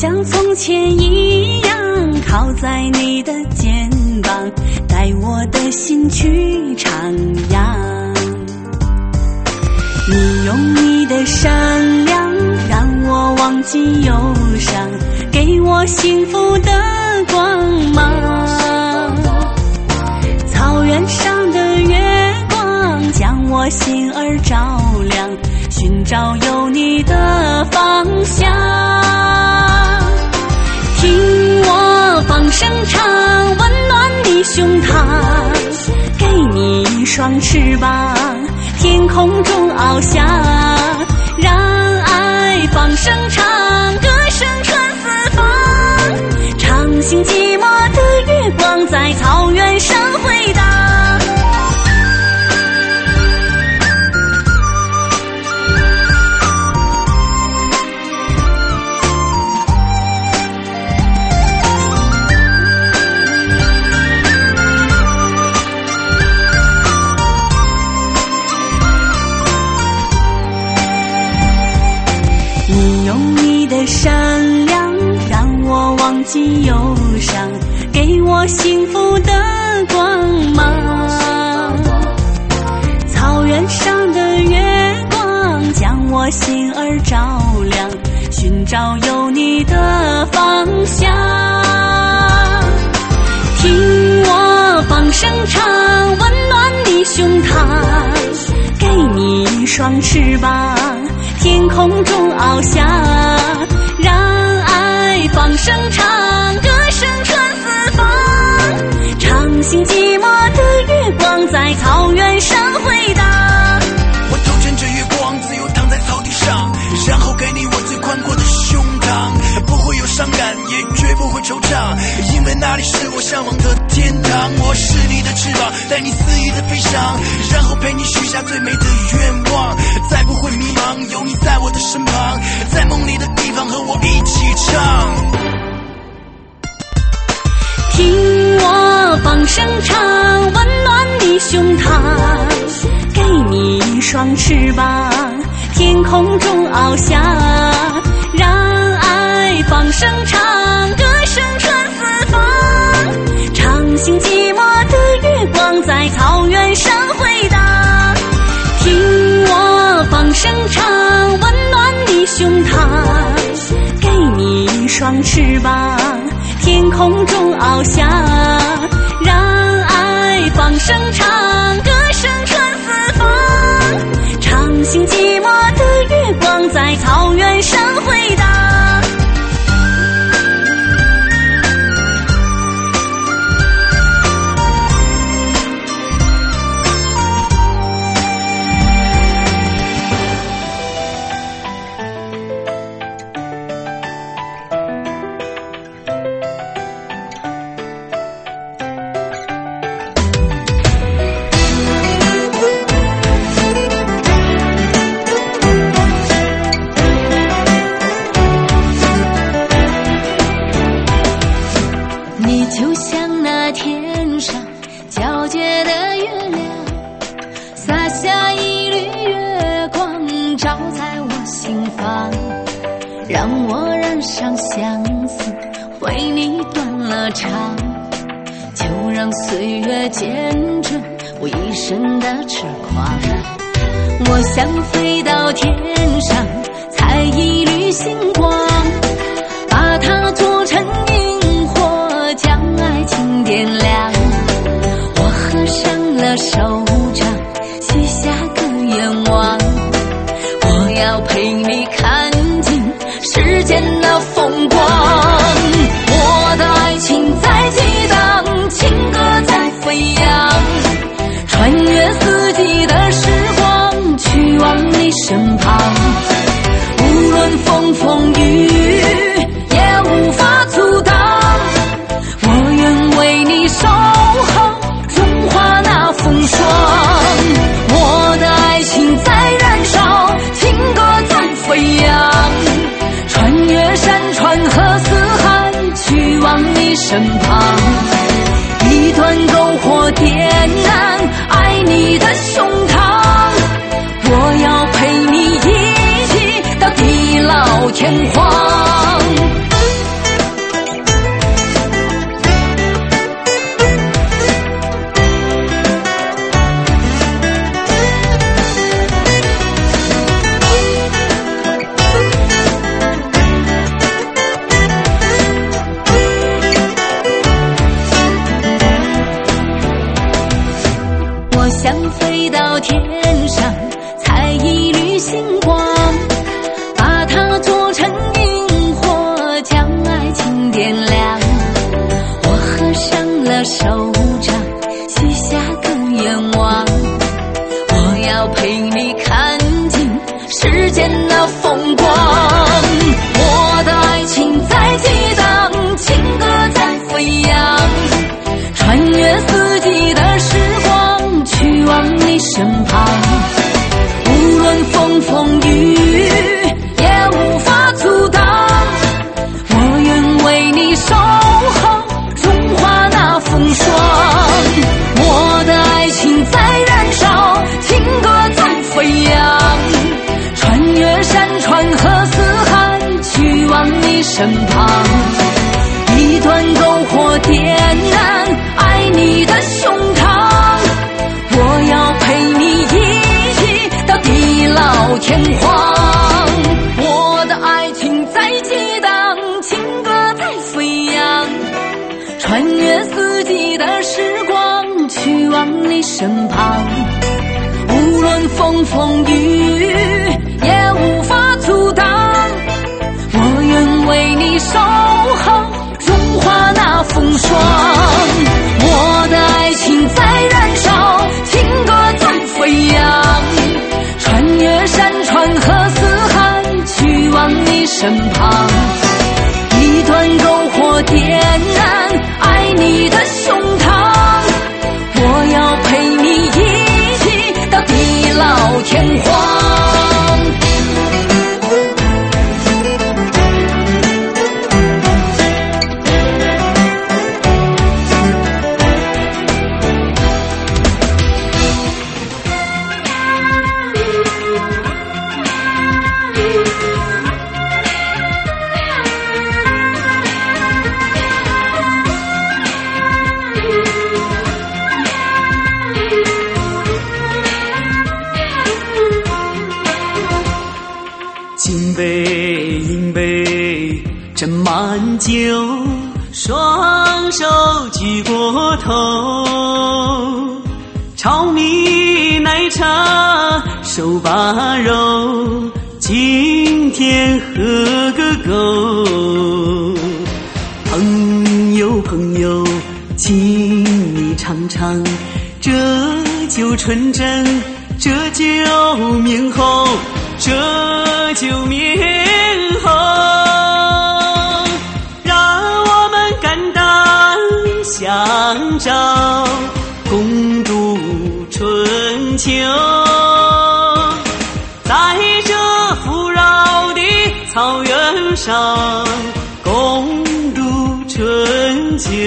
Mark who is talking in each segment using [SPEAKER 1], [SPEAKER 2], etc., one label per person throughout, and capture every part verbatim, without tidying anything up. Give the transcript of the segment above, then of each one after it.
[SPEAKER 1] 像从前一样靠在你的肩膀，带我的心去徜徉。你用你的善良让我忘记忧伤，给我幸福的光芒。草原上的月光将我心儿照亮，寻找有你的方向。听我放声唱，温暖你胸膛，给你一双翅膀，天空中翱翔，让爱放声唱，歌声传四方，唱醒寂寞的月光在草原上回荡。善良让我忘记忧伤，给我幸福的光芒。草原上的月光将我心儿照亮，寻找有你的方向。听我放声唱，温暖你胸膛，给你一双翅膀，天空中翱翔，让爱放声唱，歌声传四方，唱醒寂寞的月光在草原上回荡。
[SPEAKER 2] 我头枕着月光，自由躺在草地上，然后给你我最宽阔的胸膛，不会有伤感，也绝不会惆怅，因为那里是我向往的天堂。我是你的翅膀，带你肆意的飞翔，然后陪你许下最美的愿望，再不会迷茫，有你在我的身旁，在梦里的地方和我一起唱。
[SPEAKER 1] 听我放声唱，温暖你胸膛，给你一双翅膀，天空中翱翔，让爱放声唱，歌声传四方，唱醒寂寞的月光在草原上回荡。听我放声唱，温暖你胸膛，给你一双翅膀，天空中翱翔，让爱放声唱，歌声传四方，唱醒寂寞的月光在草原上回荡。
[SPEAKER 3] 让我染上相思，为你断了肠，就让岁月见证我一生的痴狂。我想飞到天上，采一缕星光，把它做成萤火，将爱情点亮。我合上了手掌，许下个愿望，我要陪你看世间的风光。我的爱情在激荡，情歌在飞扬，穿越四季的时光，去往你身旁。无论风风雨雨，也无法阻挡，我愿为你守候，融化那风霜。我的爱情在燃烧，情歌在飞扬，穿越山川和四海，去往你身旁。一段篝火点燃爱你的胸膛，我要陪你一起到地老天荒。 那风光。我的爱情在激荡，情歌在飞扬，穿越四季的时光，去往你身旁。无论风风雨雨，也无法阻挡。我愿为你守候，融化那风霜。我的爱情在燃烧，情歌在飞扬，穿越山川和四海，去往你身旁。一段篝火点燃爱你的胸膛，我要陪你一起到地老天荒。我的爱情在激荡，情歌在飞扬，穿越四季的时光，去往你身旁。无论风风雨雨，也无法阻挡。我愿为你守候，融化那风霜。我的爱情在燃烧，情歌在飞扬，穿越山川和四海，去往你身旁。一段篝火点燃爱你的胸膛，我要陪你一起到地老天荒。
[SPEAKER 4] 斟满酒，双手举过头，炒米奶茶手把肉，今天喝个够。朋友朋友，请你尝尝这酒纯正，这酒绵厚，这酒绵厚。相照，共度春秋，在这富饶的草原上，共度春秋。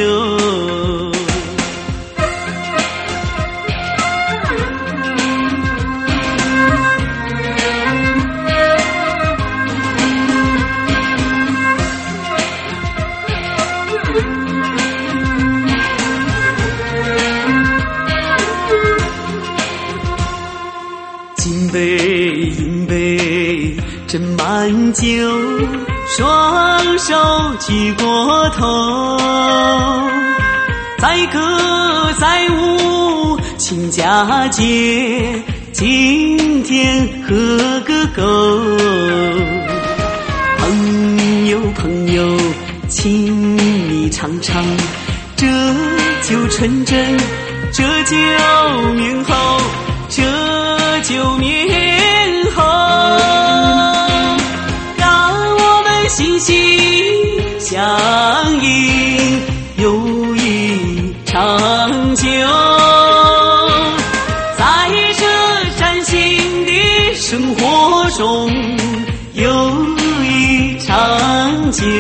[SPEAKER 4] 饮杯斟满酒，双手举过头，载歌载舞亲佳节，今天喝个够。朋友朋友，请你尝尝这酒纯正，这酒绵厚，这酒绵厚，让我们心心相印，友谊长久。在这崭新的生活中，友谊长久，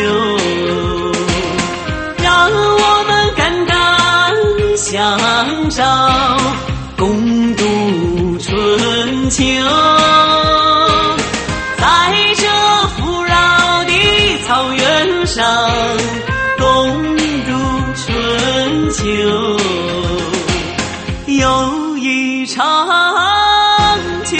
[SPEAKER 4] 让我们肝胆相照，共度春秋。在这富饶的草原上，共度春秋，友谊长久。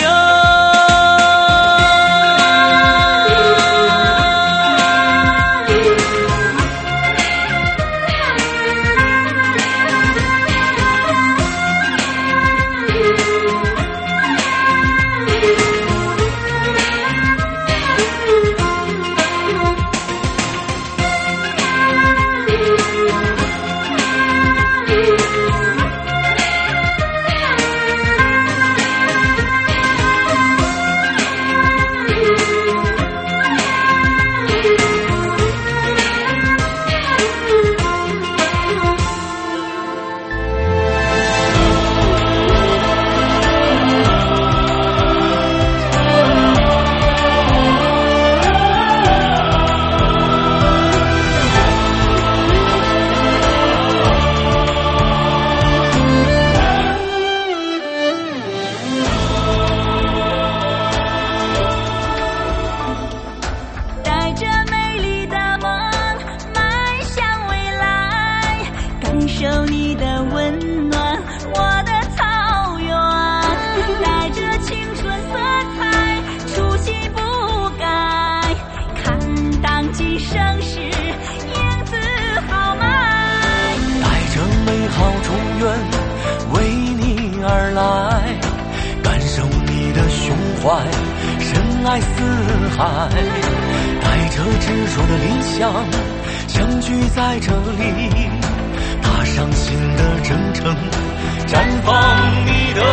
[SPEAKER 2] 怀，深爱四海，带着执着的理想，相聚在这里，踏上新的征程，绽放你的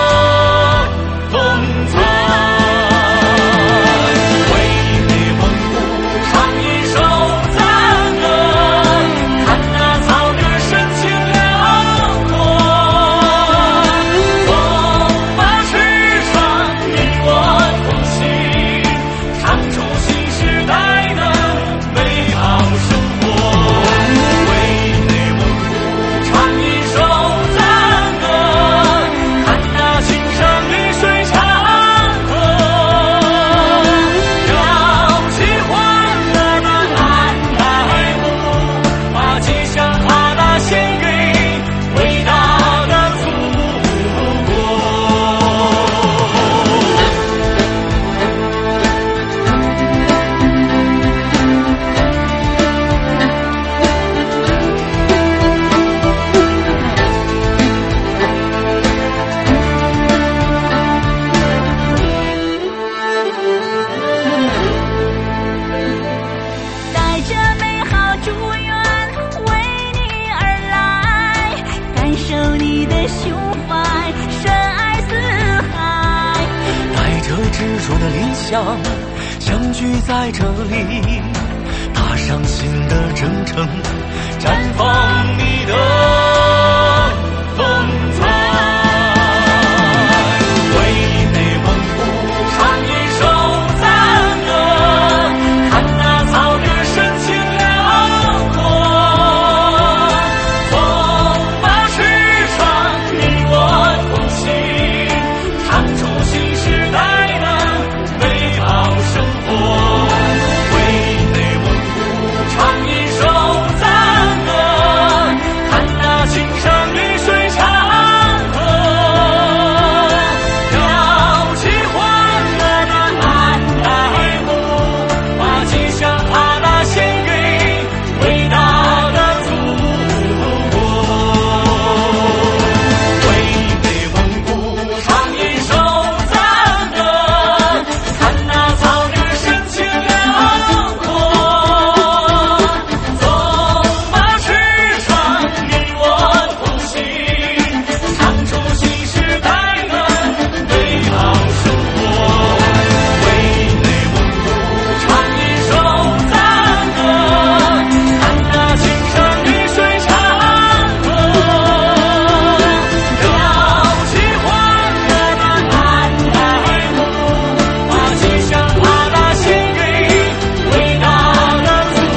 [SPEAKER 2] 风采。相聚在这里，踏上新的征程，绽放你的风采。为内蒙古唱一首赞歌，看那草原深情辽阔，风马驰骋，你我同行，唱出新时代的美好生活。为内蒙古唱一首赞歌，看那青山绿水长河，摇起欢乐的安奈舞，把吉祥哈达献给伟大的祖国。为内蒙古唱一首赞歌，看那草原深情辽阔，风马驰骋，你我同行，唱出新时代的美好生活。为内蒙古唱一首赞歌，看那青山绿水长河，摇起欢乐的安奈舞，把吉祥哈达献给伟大的祖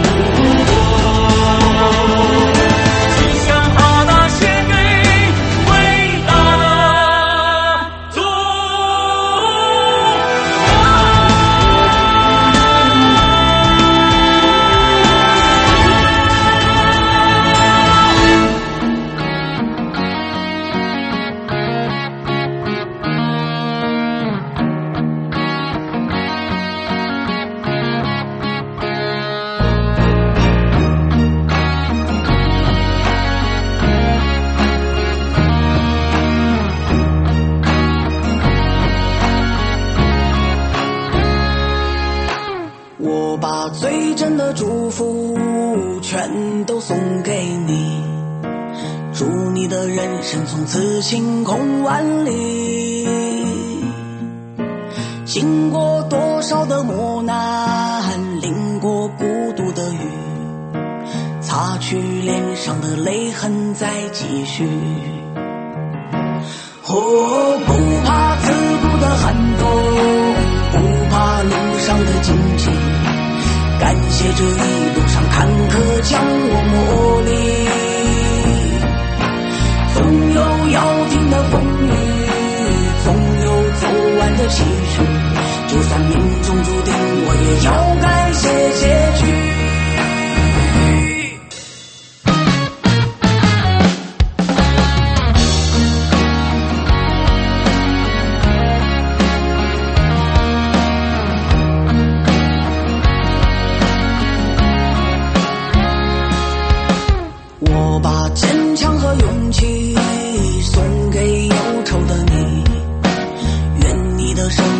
[SPEAKER 2] 国，吉祥哈达献给伟大的祖国。
[SPEAKER 5] 我把最真的祝福全都送给你，祝你的人生从此晴空万里。经过多少的磨难，淋过孤独的雨，擦去脸上的泪痕再继续。哦，不怕刺骨的寒风，不怕路上的荆棘，感谢这一路上坎坷将我磨砺。总有要停的风雨，总有走完的期许，就算命中注定，我也要感谢结局。我把坚强和勇气送给忧愁的你，愿你的生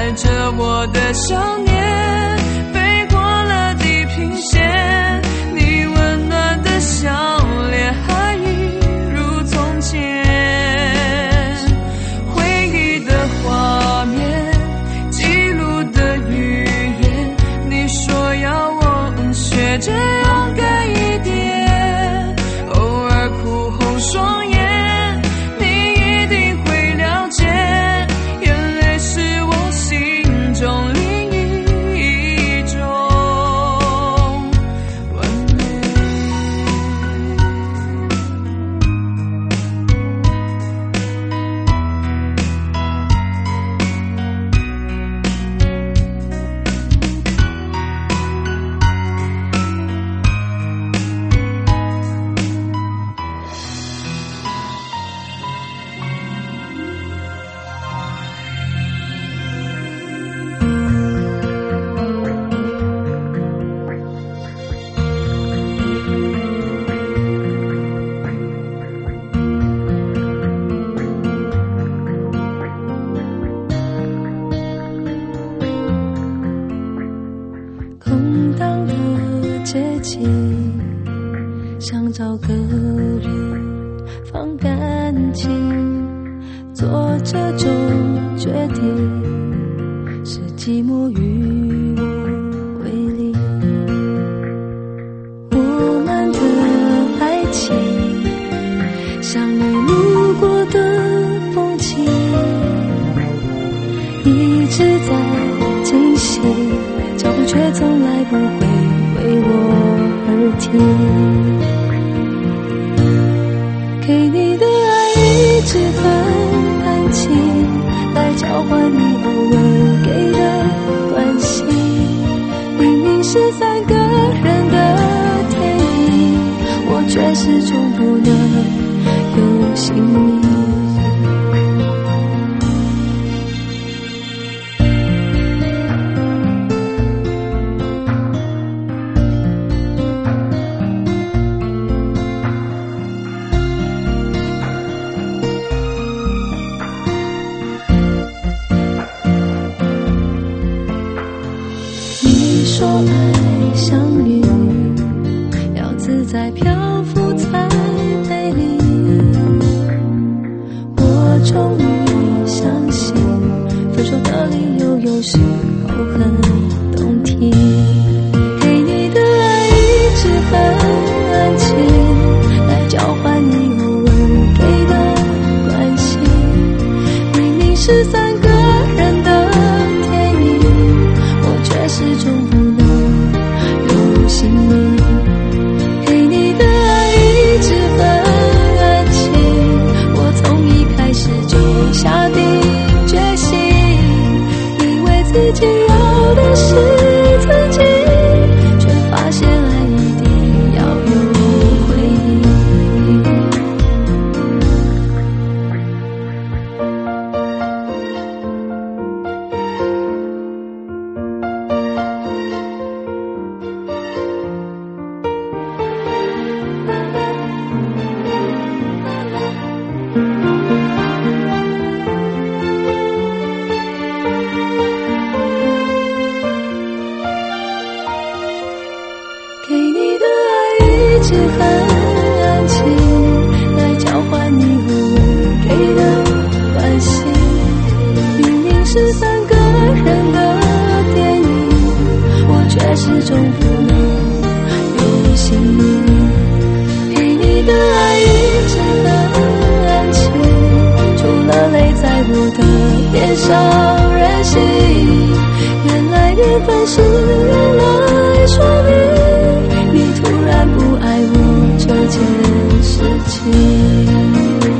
[SPEAKER 3] 想找个人放感情，做这种决定是寂寞与我为邻。我们的爱情像你路过的风景，一直在进行，脚步却从来不会为我而停。给你的爱一直很安静，来交换你偶尔给的关心。明明是三个人的电影，我却始终不能有姓名。说爱像云，要自在漂浮才美丽。我终于相信，分手的理由有时候很动听。给你的爱一直很安静，来交换你偶尔给的关心。明明是三个人的电影，我却始终不心里。给你的爱一直很安静，我从一开始就下定决心，以为自己要的是曾经，却发现爱一定要有回忆。给你的爱一直很安静，来交换你偶尔给的关心。明明是三个人的电影，我却始终不能有姓名。给你的爱一直很安静，除了泪在我的脸上任性。原来缘分是用来说明你突然不爱我这件事情。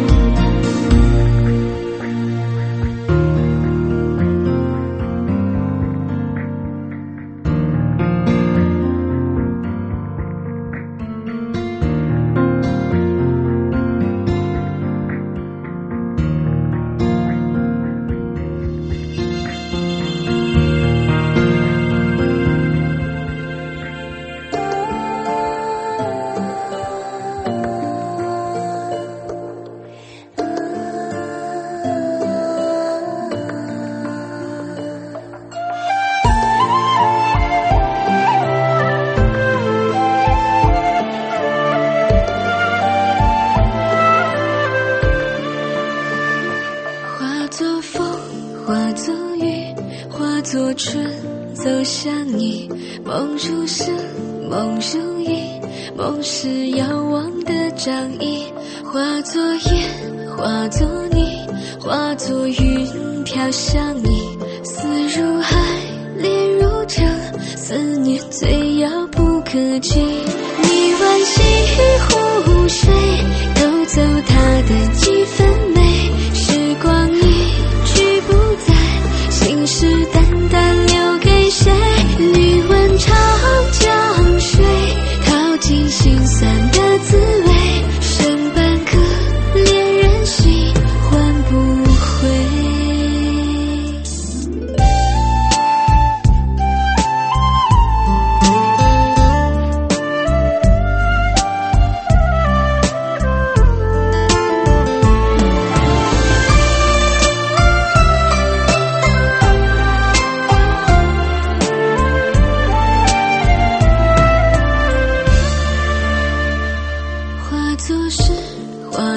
[SPEAKER 3] 化作雨，化作春，走向你。梦如诗，梦如影，梦是遥望的掌印。化作烟，化作泥，化作云飘向你。思如海，恋如城，思念最遥不可及。你挽西湖水，偷走它的几分美。时光一去不再，信誓旦旦留给谁？你问长江水，淘尽心酸的滋味。剩半颗恋人心，换不回。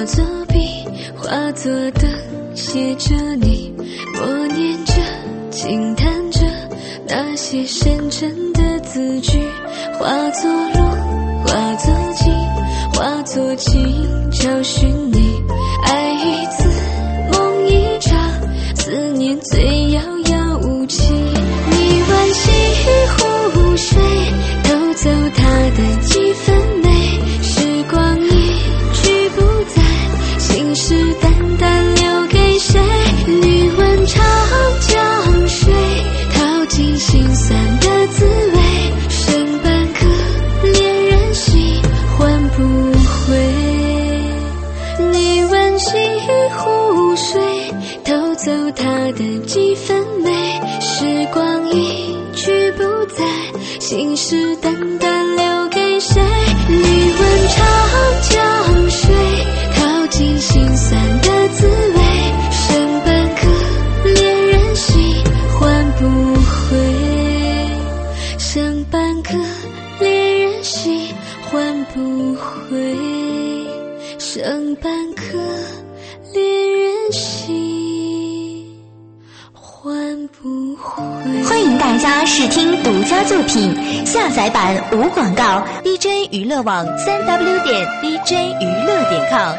[SPEAKER 3] 作笔，化作灯，写着你，默念着，轻弹着那些深沉的字句，化作路，化作景，化作情，找寻你。爱一次，梦一场，思念最遥遥无期。你惋惜湖水，偷走它的几分美，时光一去不再，心事淡淡留给谁？你问长江水，淘尽心酸的滋味，剩半颗恋人心，换不回。你惋惜湖水，偷走它的几分美，时光一去不再，心事淡淡留给谁？你问长江水，淘尽心酸的滋味，剩半颗恋人心，换不回。剩半颗恋人心，换不回。剩半颗恋人心，换不回。
[SPEAKER 1] 欢迎大家试听独家作品，下载版无广告 ，D J 娱乐网三 W 点 D J 娱乐点 com。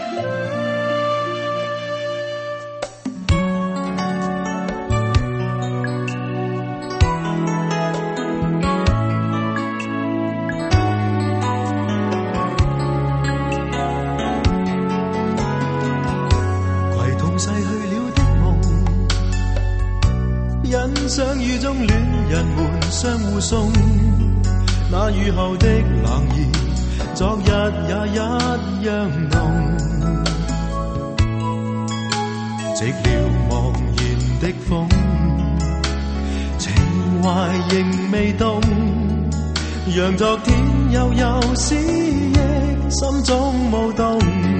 [SPEAKER 6] 相遇中戀人們相互送，那雨後的冷意，昨日也一樣濃。寂寥茫然的風，情懷仍未動，讓昨天悠悠思憶心中舞動，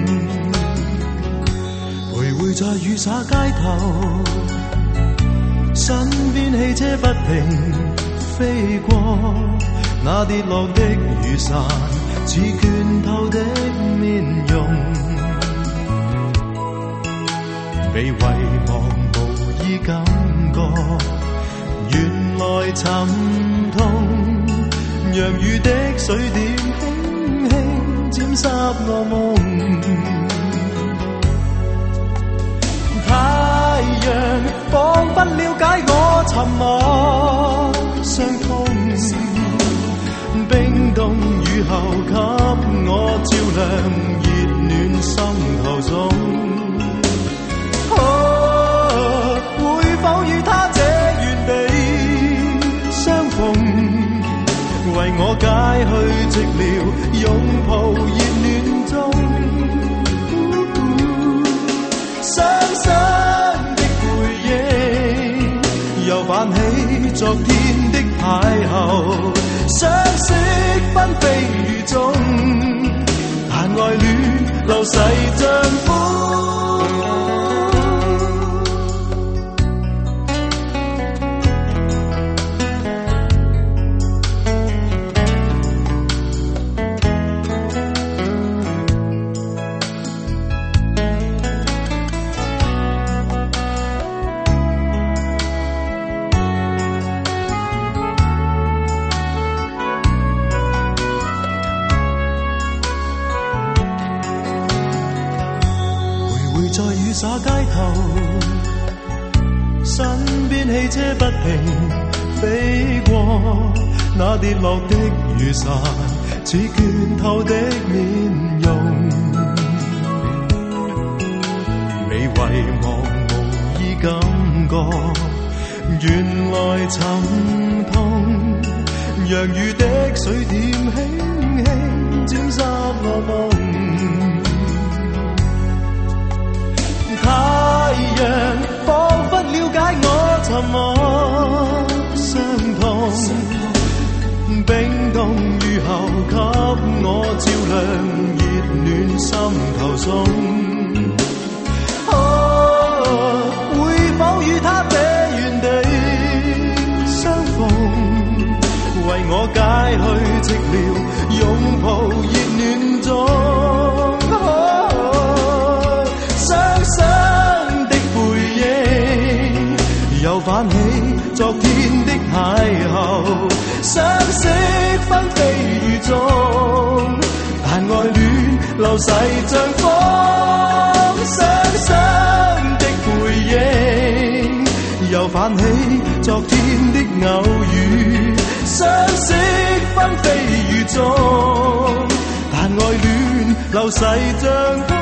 [SPEAKER 6] 徘徊在雨灑街頭。身邊汽車不停飛過，那跌落的雨傘似倦透的面容，被遺忘無意感覺，原來沉痛，讓雨的水點輕輕沾濕我夢。太陽彷彿了解我沉默傷痛，冰凍雨後給我照亮熱暖心頭中。哦，會否與他這原地相逢，為我解去寂寥，擁抱熱暖中。傷心的回憶又泛起昨天的邂逅，相識紛飛雨中，但愛戀流逝像風。灑街頭，身邊汽車不停飛過，那跌落的雨傘似倦透的面容，未遺忘無意感覺，原來沉痛，讓雨的水點輕輕沾濕我夢。太陽彷彿了解我沉默傷痛，冰凍雨後給我照亮熱暖心頭中。哦，會否與他這原地相逢，為我解去寂寥，擁抱熱暖中。哦， 昨天的邂逅，相識紛飛雨中，但愛戀流逝像風，雙雙的背影又泛起昨天的偶遇，相識紛飛雨中，但愛戀流逝像風。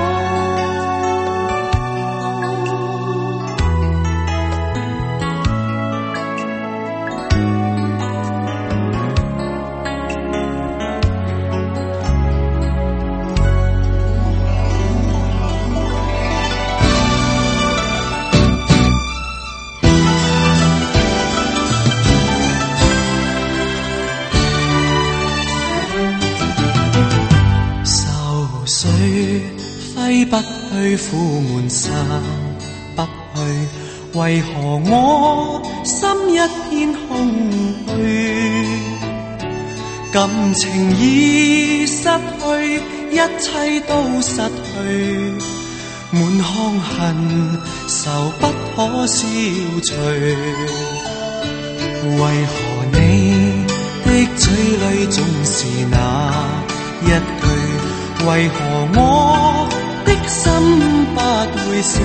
[SPEAKER 7] 不去苦悶散不去，為何我心一片空虛？感情已失去，一切都失去，滿腔恨愁不可消除。為何你的嘴裏總是那一句？為何我的心不會死？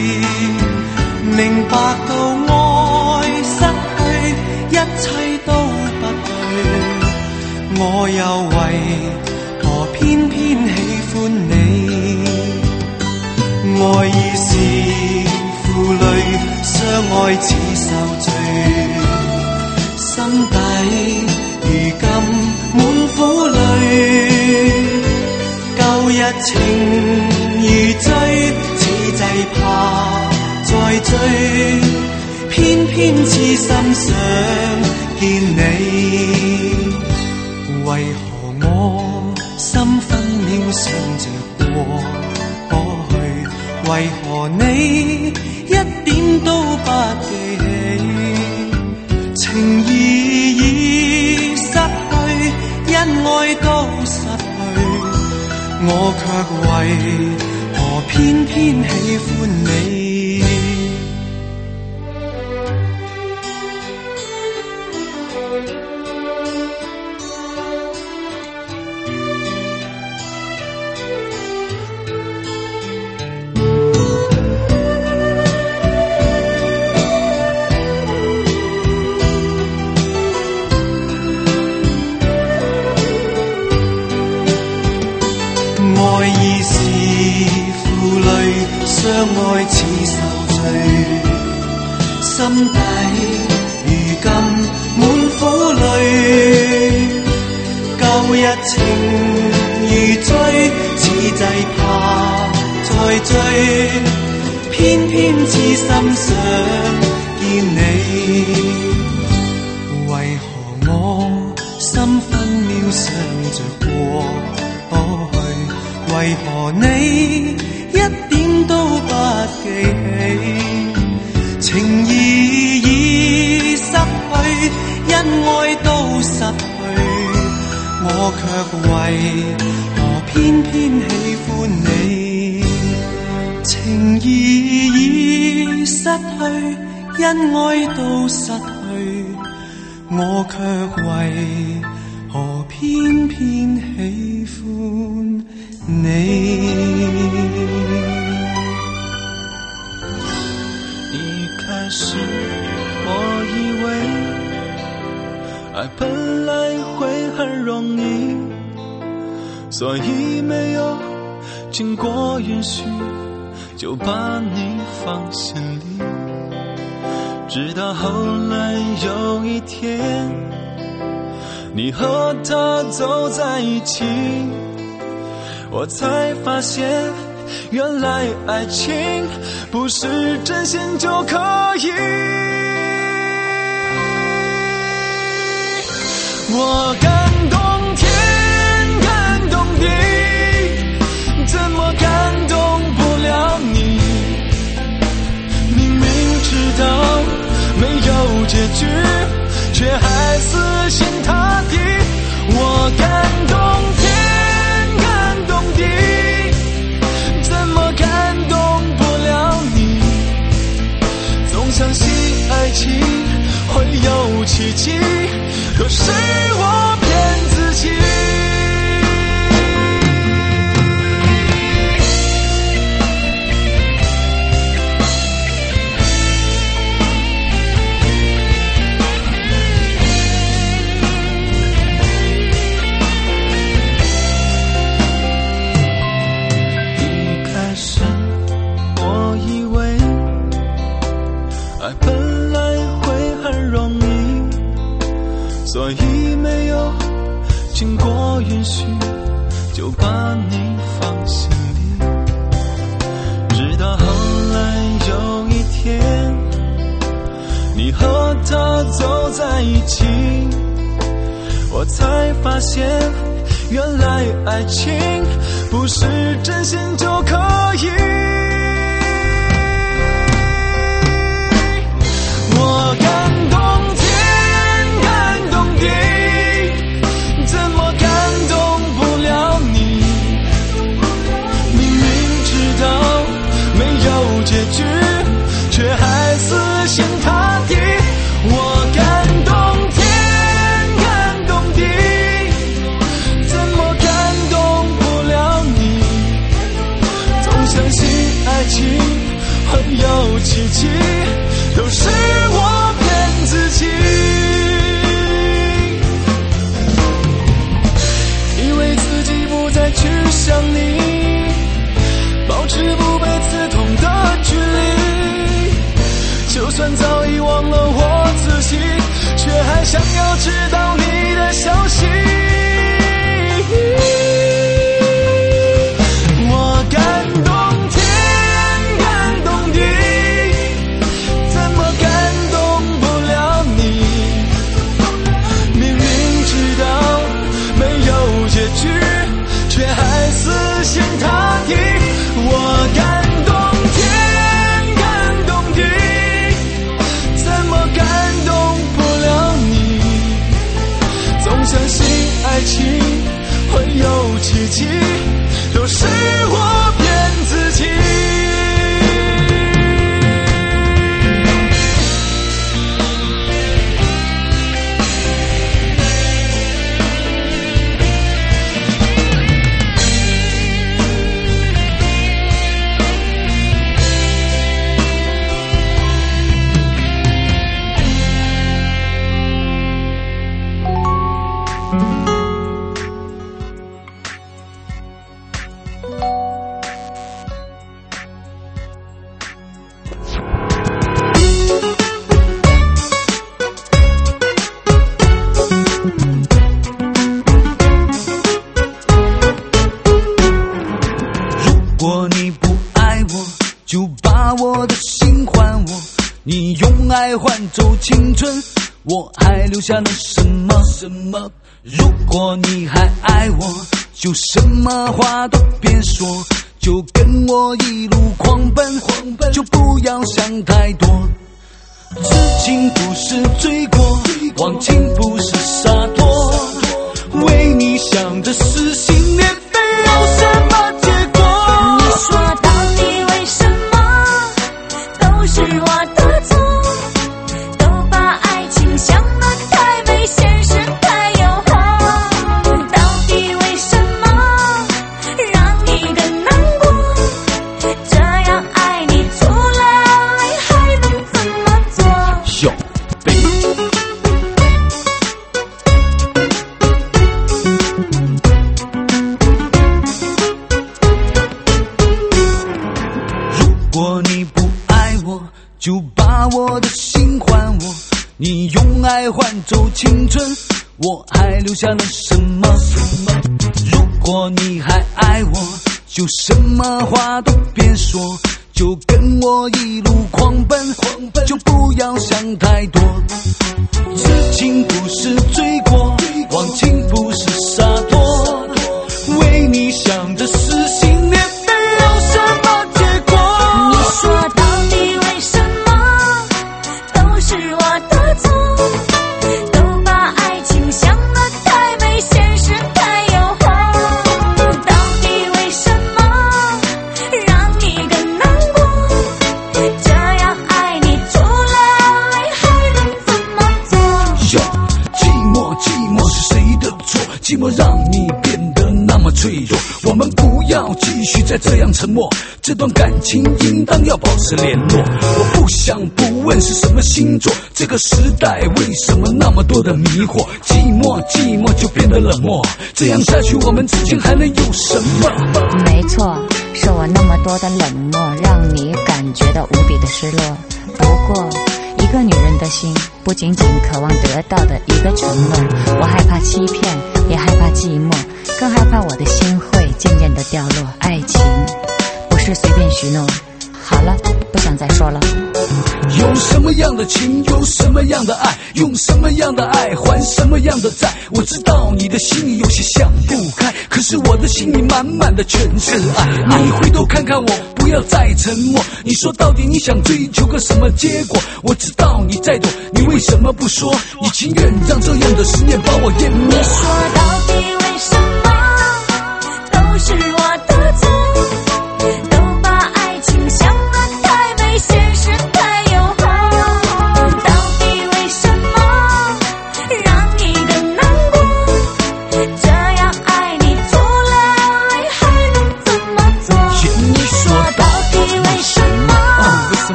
[SPEAKER 7] 明白到愛失去，一切都不對，我又為何偏偏喜歡你？愛已是負累，相愛似受罪，心底如今滿苦淚。舊日情如醉，此際怕再追，偏偏痴心想見你。為何我心分秒想着過去？為何你一點都不記起？情義已失去，恩愛都失去，我卻為何偏偏喜歡你？相愛似受罪，心底如今滿苦淚。舊日情如醉，此際怕再追，偏偏痴心想見你。為何我心分秒想着過去？為何你一點都不記起？情義已失去，恩愛都失去，我卻為何偏偏喜歡你？情義已失去，恩愛都失去，我卻為何偏偏喜歡你？
[SPEAKER 8] 开始我以为爱本来会很容易，所以没有经过允许就把你放心里。直到后来有一天，你和他走在一起，我才发现原来爱情不是真心就可以。我感动天，感动地，怎么感动不了你？明明知道没有结局，却还死心塌地。我感动天，感动地，怎么感动不了你？总相信爱情会就把你放心里。直到后来有一天，你和他走在一起，我才发现原来爱情不是真心就可以。我感动天感动地，怎么感动不了你？明明知道没有结局，却还死心塌地。我感动天感动地，怎么感动不了你？总相信爱情会有奇迹，都是我骗自己。以为自己不再去想你，保持不被刺痛的距离，就算早已忘了我自己，却还想要知道你的消息。我感动天感动地，怎么感动不了你？明明知道没有结局，却还死心塌地。我感动天感动地，怎么感动不了你？总相信爱情会有奇迹，都是我骗自己。
[SPEAKER 5] 如果你不爱我，就把我的心还我，你用爱换走青春，我还留下了什么？什么？如果你还爱我，就什么话都别说，就跟我一路狂奔，狂奔就不要想太多。痴情不是罪过，忘情不是洒脱，为你想的撕心裂肺有什么结果？
[SPEAKER 1] 你说到底为什么都是我的错？都把爱情想得太美，现实太诱惑。到底为什么让你更难过？这样爱你除了泪还能怎么做？
[SPEAKER 5] 有如果你不爱我，就把我的心还我，你用爱换走青春，我还留下了什么？如果你还爱我，就什么话都别说，就跟我一路狂奔，狂奔就不要想太多。痴情不是罪过，忘情不是洒脱，为你想的撕心裂肺有什么结果？
[SPEAKER 1] 你说到底为什么都是我的错？都把爱情想得太美，现实太诱惑。到底为什么让你更难过？这样爱你除了泪还能怎么做？
[SPEAKER 5] 哟，寂寞寂寞是谁的错？寂寞让你变得那么脆弱，我们不要继续再这样沉默，这段感情应当要保持联络。我不想不问是什么星座，这个时代为什么那么多的迷惑？寂寞寂寞就变得冷漠，这样下去我们之间还能有什么？
[SPEAKER 9] 没错，是我那么多的冷漠，让你感觉到无比的失落。不过一个女人的心不仅仅渴望得到的一个承诺，我害怕欺骗，也害怕寂寞，更害怕我的心会掉落。爱情不是随便许诺。好了，不想再说了。
[SPEAKER 2] 有什么样的情，有什么样的爱，用什么样的爱还什么样的债。我知道你的心里有些想不开，可是我的心里满满的全是爱。你回头看看我，不要再沉默。你说到底你想追求个什么结果？我知道你在躲，你为什么不说？你情愿让这样的思念把我淹没。
[SPEAKER 1] 你说到底为什么都是我的错？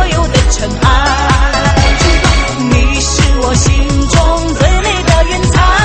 [SPEAKER 1] 你是我心中最美的云彩。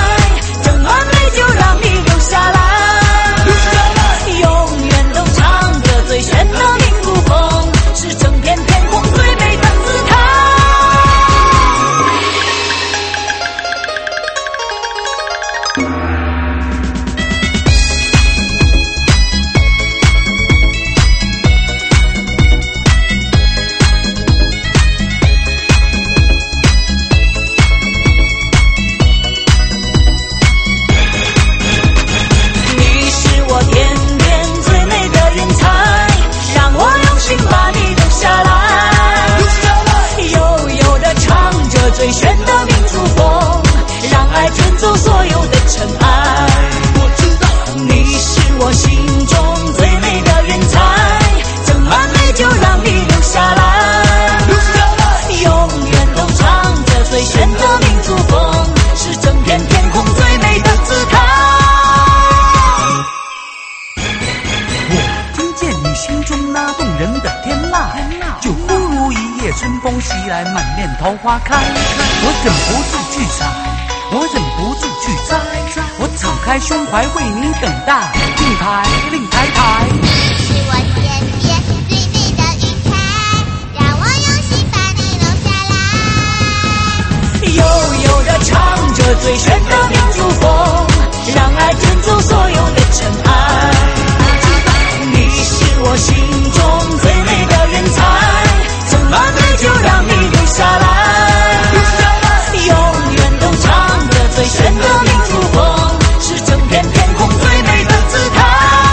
[SPEAKER 5] 风袭来，满面桃花开。我忍不住去采，我忍不住去摘，我敞开胸怀为你等待。令牌，令牌牌，
[SPEAKER 10] 是我天边最美的云彩，让我用心把你留下来。
[SPEAKER 5] 悠悠地唱着最炫的民族风，让爱建筑所有的尘埃。你是我心中最美的云彩，怎么美就让你留下来，永远都唱着最炫的民族风，是整片天空最美的姿态。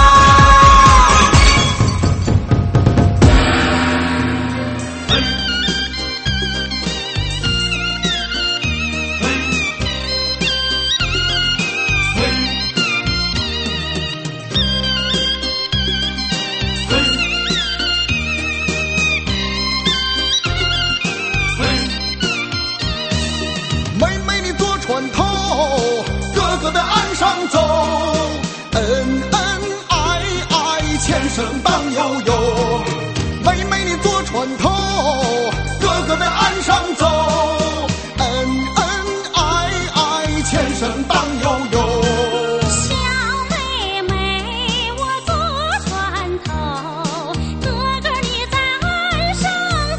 [SPEAKER 6] 声荡悠悠，妹妹你坐船头，哥哥在岸上走，恩恩爱爱，前声荡悠悠。
[SPEAKER 1] 小妹妹我坐船头，哥哥你在岸上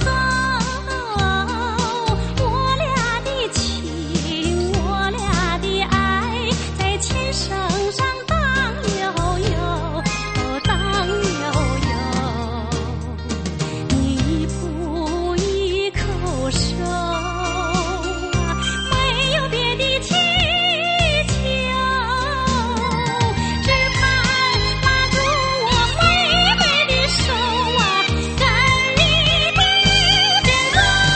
[SPEAKER 1] 走，我俩的情，我俩的爱，在前声上荡悠悠，荡悠悠。你不一口手啊，没有别的祈求，只盼拉住我妹妹的手啊，跟你并肩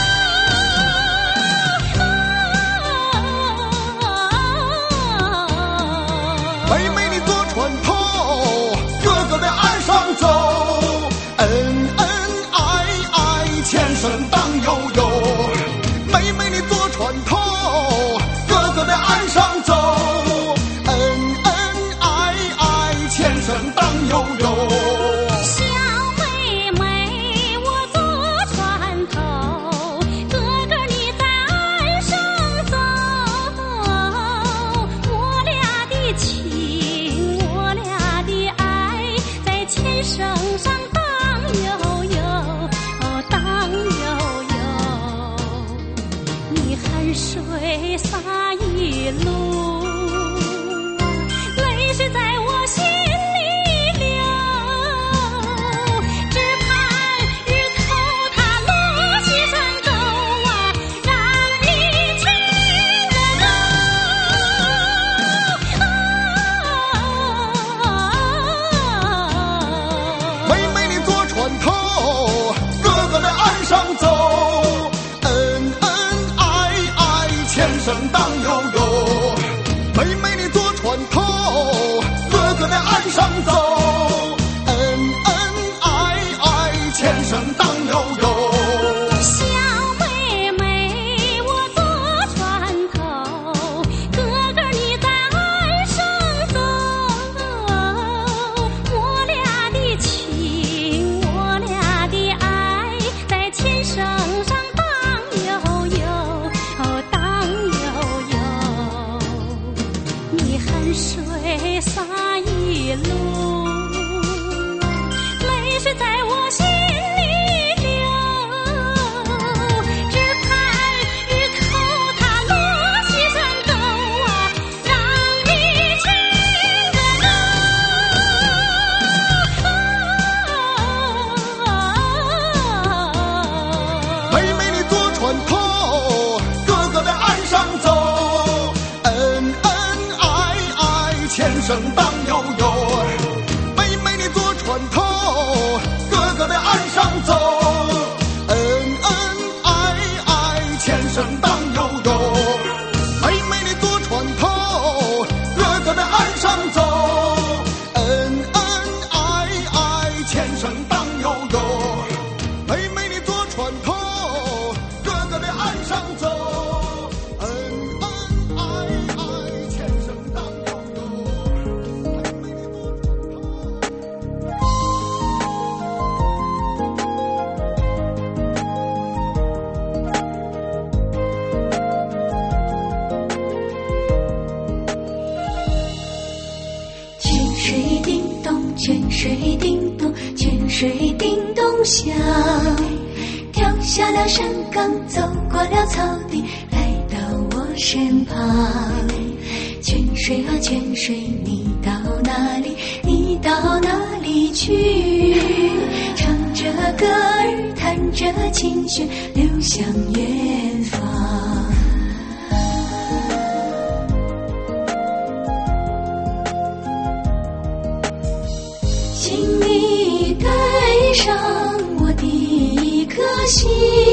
[SPEAKER 1] 走。
[SPEAKER 6] 妹妹你坐船头，哥哥在岸上走，恩恩爱爱，前声荡悠悠。妹妹你坐船头，哥哥在岸上走，恩恩爱爱，前声荡悠悠。
[SPEAKER 1] 小妹妹我坐船头，哥哥你在岸上走，我俩的情，我俩的爱，在前声上荡悠悠，荡悠悠。你汗水洒一路，泪水在我心里流，只盼日头它落西山沟啊，让你牵着走。
[SPEAKER 6] 妹妹你坐船头，哥哥在岸上走，恩恩爱爱，前声荡悠悠。妹妹你坐船头，哥哥在岸上走，恩恩爱爱，前声荡悠悠。
[SPEAKER 1] 小妹妹我坐船头，哥哥你在岸上走，我俩的情，我俩的爱，在前声上荡悠悠，荡悠悠。你汗水洒一路，泪水在我心里流，只盼日头它落西山沟啊，让你牵着走。
[SPEAKER 6] 妹妹你坐船头，哥哥在岸上走，恩恩爱爱，前声荡悠悠。妹妹你坐船头，哥哥在岸上走，恩恩爱爱，前声荡悠悠。妹妹你坐船头，哥哥在岸上走，恩恩爱爱，前声荡悠悠。妹妹你坐船头，哥哥在岸上走，恩恩爱爱，前声荡悠悠。妹妹你坐船头。
[SPEAKER 3] 水叮咚，泉水叮咚，泉水叮咚响。跳下了山岗，走过了草地，来到我身旁。泉水啊泉水，你到哪里？你到哪里去？唱着歌儿，弹着琴弦，流向远方。请你带上我的一颗心，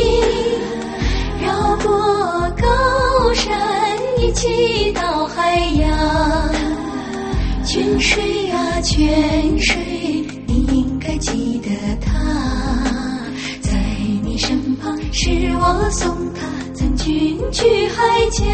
[SPEAKER 3] 绕过高山，一起到海洋。泉水啊泉水，你应该记得它，在你身旁是我送他参军去海角。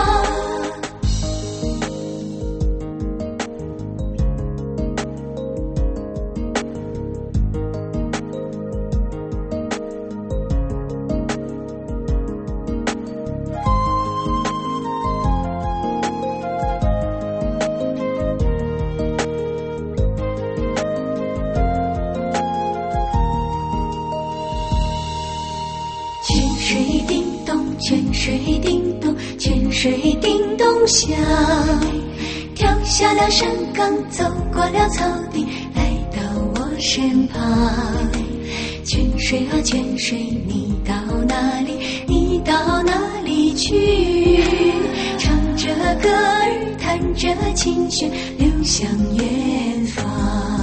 [SPEAKER 3] 响，跳下了山岗，走过了草地，来到我身旁。泉水啊泉水，你到哪里？你到哪里去？唱着歌儿，弹着琴弦，流向远方。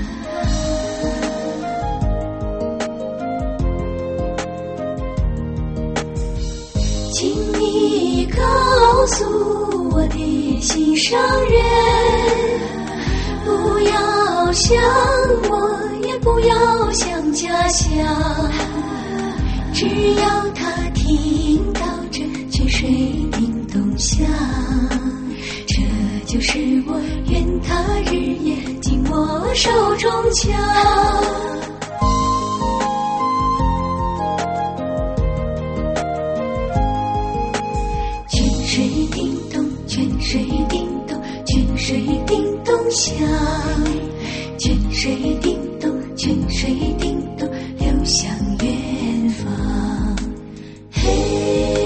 [SPEAKER 3] 请你告诉我的心上人，不要想我，也不要想家乡，只要他听到这泉水叮咚响，这就是我愿他日夜紧握手中枪。水叮咚，泉水叮咚响，泉水叮咚，泉水叮咚，流向远方。嘿。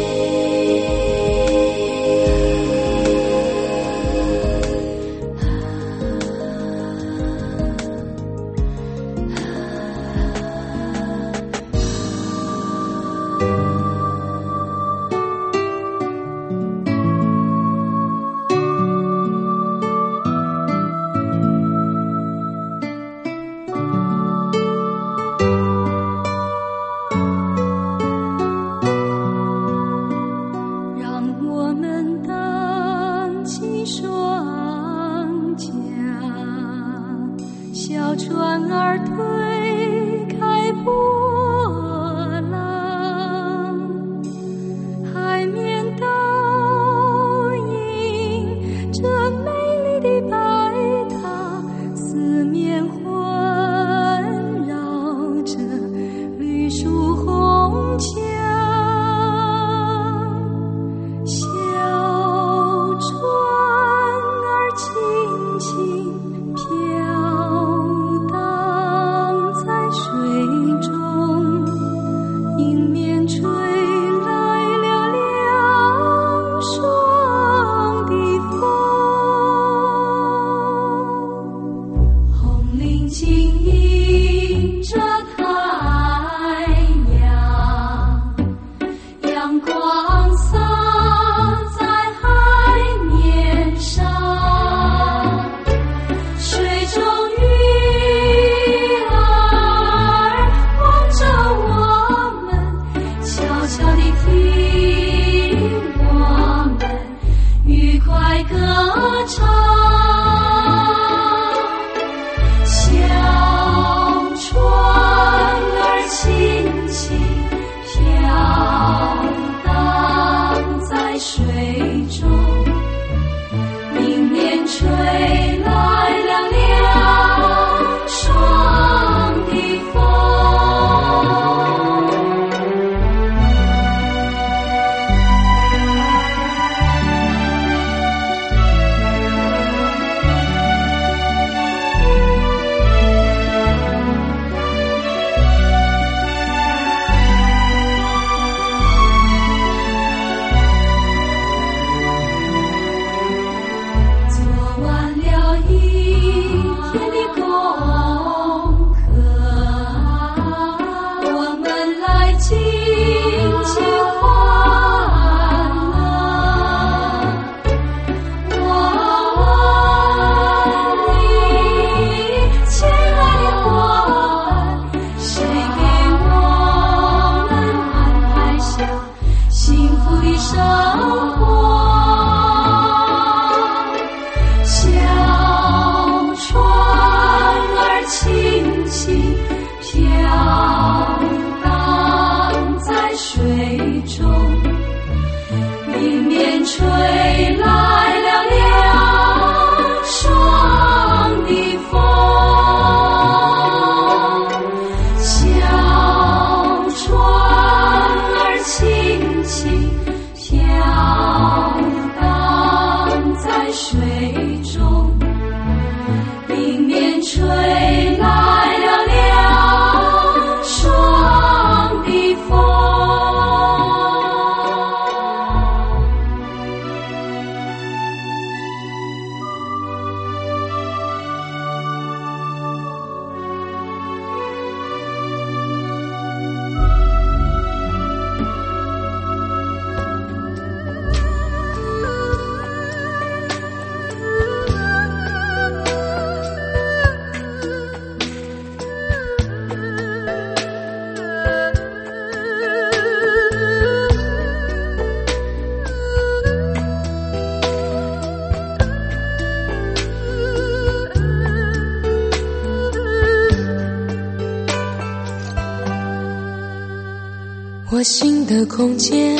[SPEAKER 11] 我心的空间，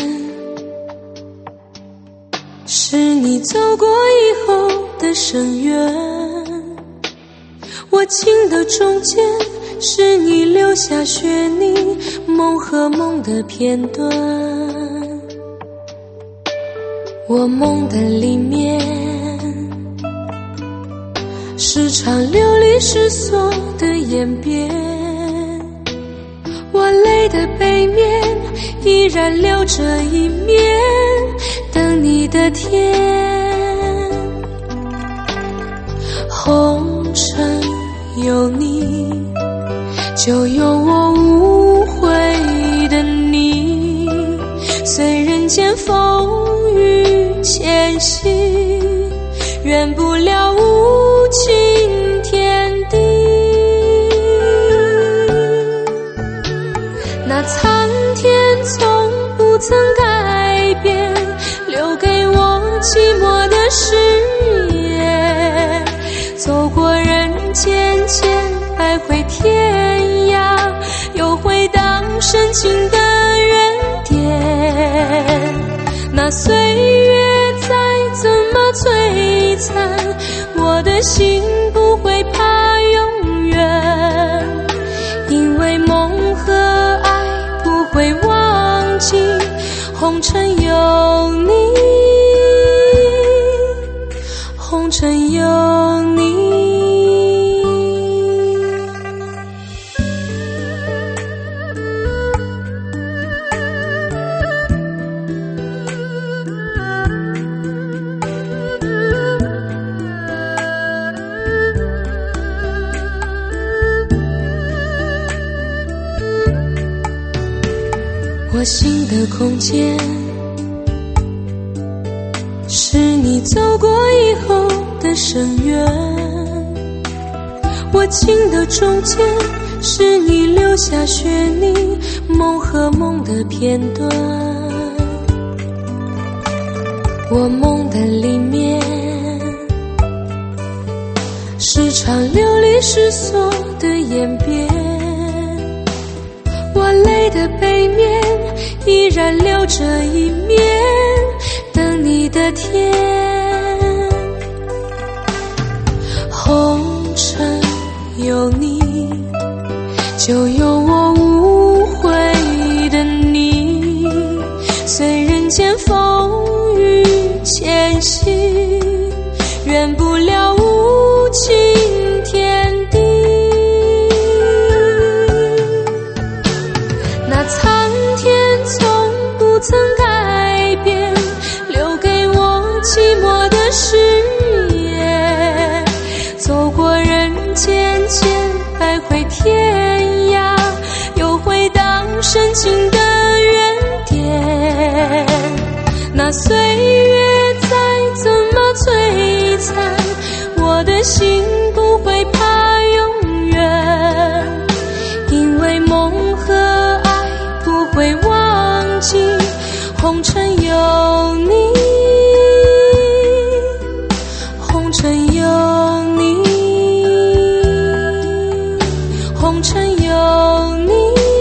[SPEAKER 11] 是你走过以后的深渊。我情的中间，是你留下血泥，梦和梦的片段。我梦的里面，是场流离失所的演变。我泪的背面，依然留着一面，等你的天。红尘有你，就有我无悔的你。虽人间风雨前行，圆不了无情天地。那苍天从不曾改变，留给我寂寞的誓言。走过人间千百回天涯，又回荡深情的原点。那岁月再怎么摧残，我的心不会怕永远。因为梦和爱不会忘记，红尘有你，红尘有你。我心的空间，是你走过以后的深渊。我情的中间，是你留下血泥，梦和梦的片段。我梦的里面，是场流离失所的演变。我泪的背面，依然留着一面，等你的天。红尘有你，就有我无悔的你。虽人间风雨前行，圆不了无情天地。那苍天从不曾改变，留给我寂寞的誓言。走过人间千百回天涯，又回荡深情的原点。那岁月再怎么摧残，我的心不会怕永远。因为梦和爱不会忘记，红尘有你，红尘有你，红尘有你，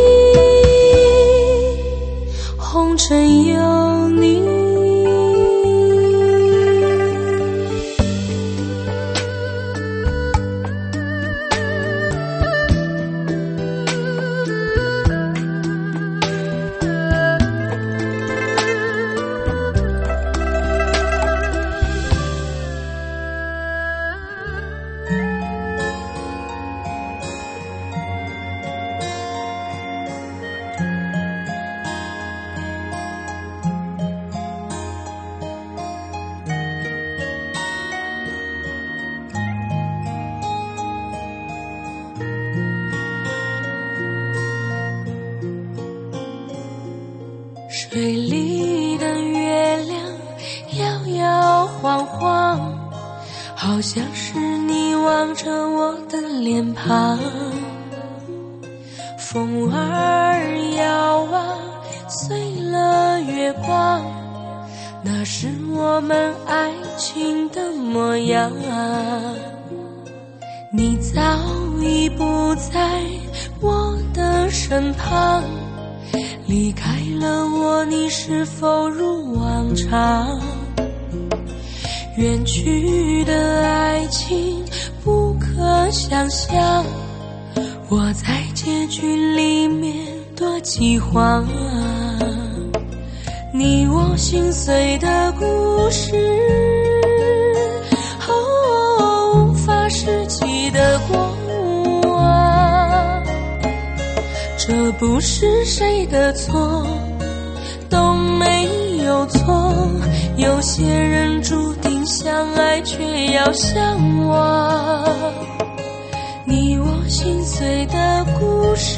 [SPEAKER 11] 红尘有你。水里的月亮摇摇晃晃，好像是你望着我的脸庞。风儿摇啊，碎了月光，那是我们爱情的模样。你早已不在我的身旁， 离开了我，你是否如往常？远去的爱情不可想象，我在结局里面多饥荒啊！你我心碎的故事，哦，无法拾起的过往，这不是谁的错，都没有错。有些人注定相爱，却要相忘。你我心碎的故事，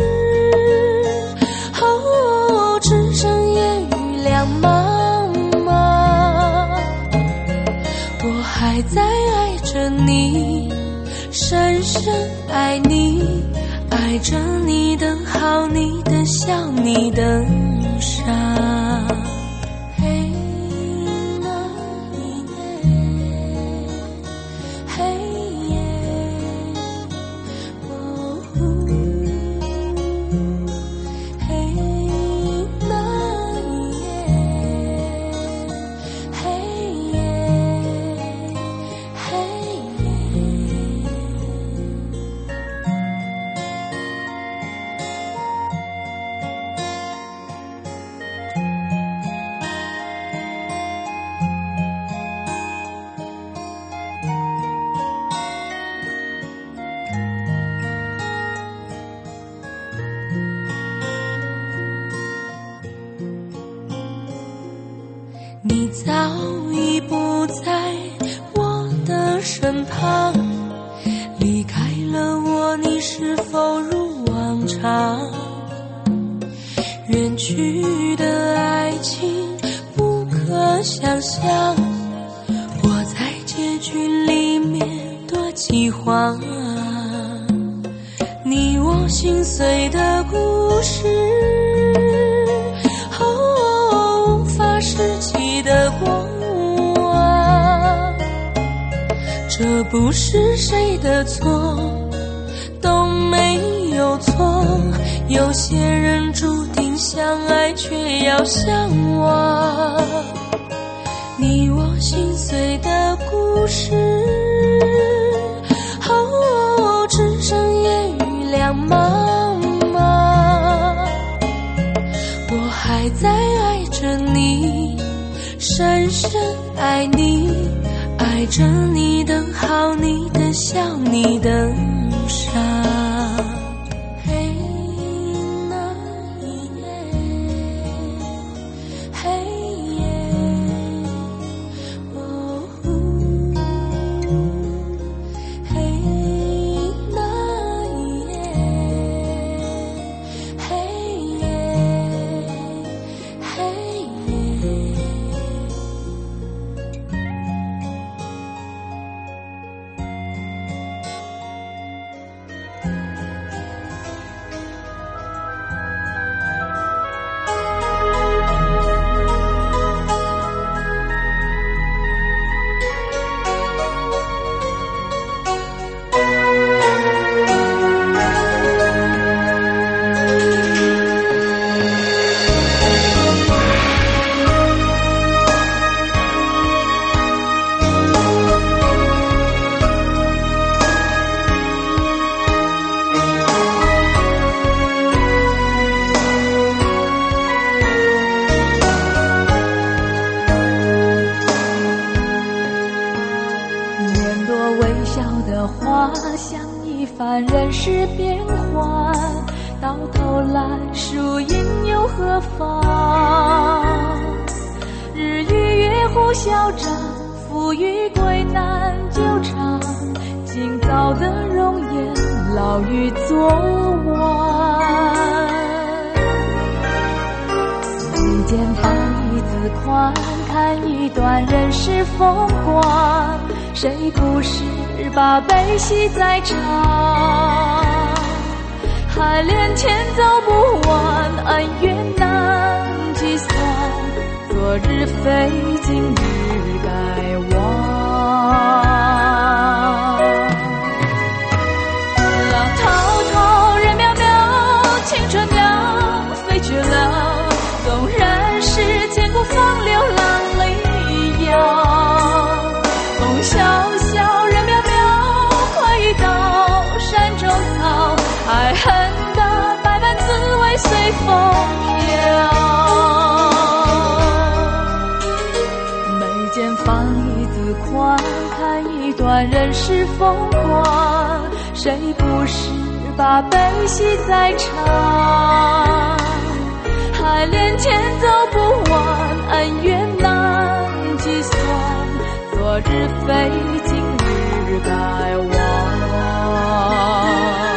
[SPEAKER 11] 哦，只剩烟雨两茫茫。我还在爱着你，深深爱你，爱着你，等好你的笑，你的伤。你早已不在我的身旁，离开了我，你是否如往常？远去的爱情不可想象，我在结局里面多饥荒啊！你我心碎的故事，哦，无法拾起的过往，这不是谁的错，都没有错。有些人注定相爱，却要相忘。你我心碎的故事，哦，只剩烟雨两茫茫。我还在爱着你，深深爱你，爱着你，等好你的笑，你的伤。
[SPEAKER 12] 凡人世变幻，到头来输赢又何妨？日与月互消长，富与贵难久长。今早的容颜，老于昨晚。一肩膀一字宽，看一段人世风光。谁不是把悲喜在尝？海连天走不完，恩怨难计算。昨日非，今日该忘。浪滔滔，人渺渺，青春鸟飞去了。 宽，看一段人世风光，谁不是把悲喜在尝？海连天走不完，恩怨难计算，昨日非，今日该忘。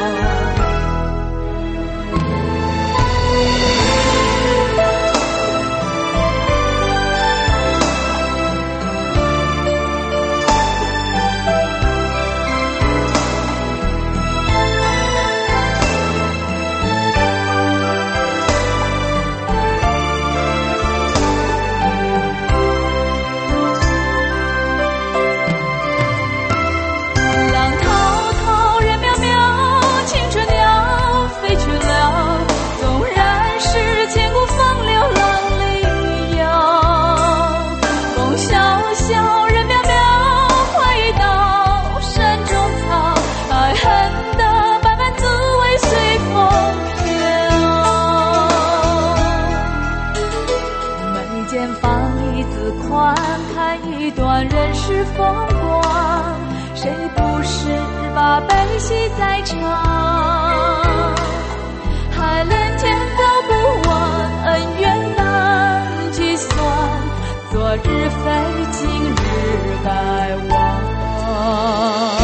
[SPEAKER 12] 人世风光，谁不是把悲喜在尝？海连天走不完，恩怨难计算，昨日非，今日该忘。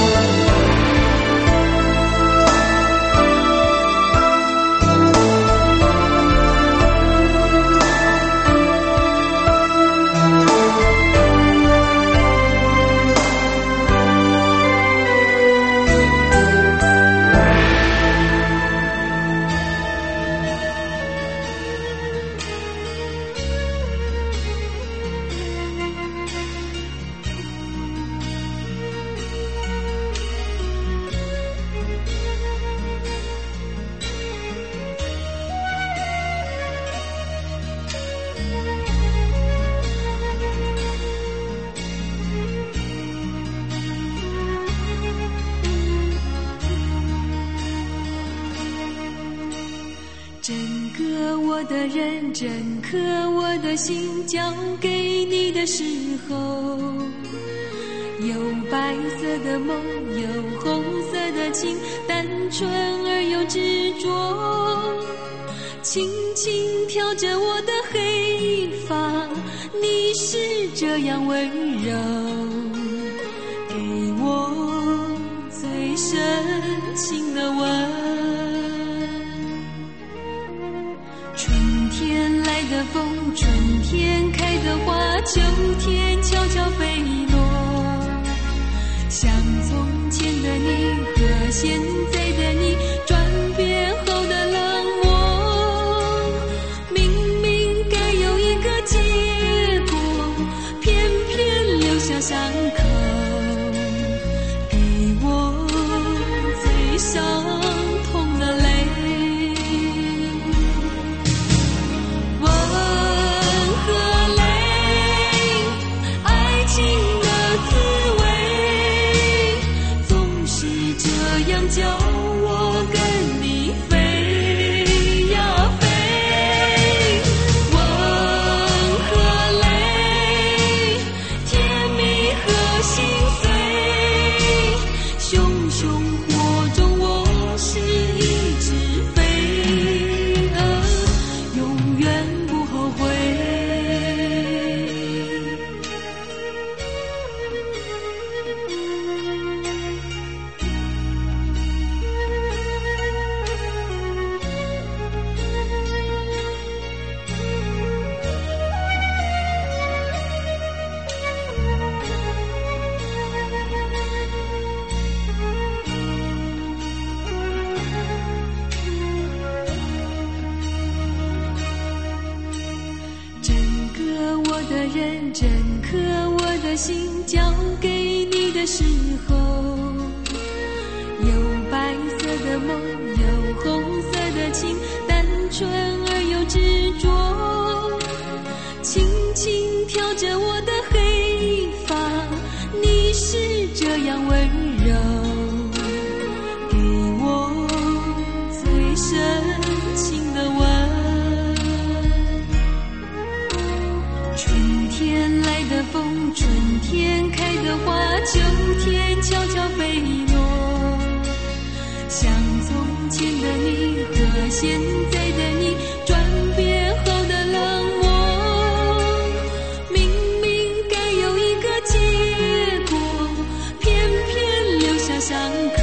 [SPEAKER 11] 整颗我的心交给你的时候，有白色的梦，有红色的情，单纯而又执着，轻轻飘着我的黑发，你是这样温柔，给我最深情的吻。春天来的风，春天开的花，秋天悄悄飞落，像从前的你和现在的你转变后的冷漠，明明该有一个结果，偏偏留下伤口，给我最伤痛的泪。叫我跟你飞呀飞，吻和泪，甜蜜和心碎，熊熊火中我是一只飞蛾，永远不后悔。整颗我的心交给你的时候，有白色的梦，有红色的情，单纯而又执着，轻轻飘着我的黑发，你是这样温柔，给我最深情的吻。春天来的风，春天开的花，秋天悄悄飞落。像从前的你和现在的你，转变后的冷漠。明明该有一个结果，偏偏留下伤口，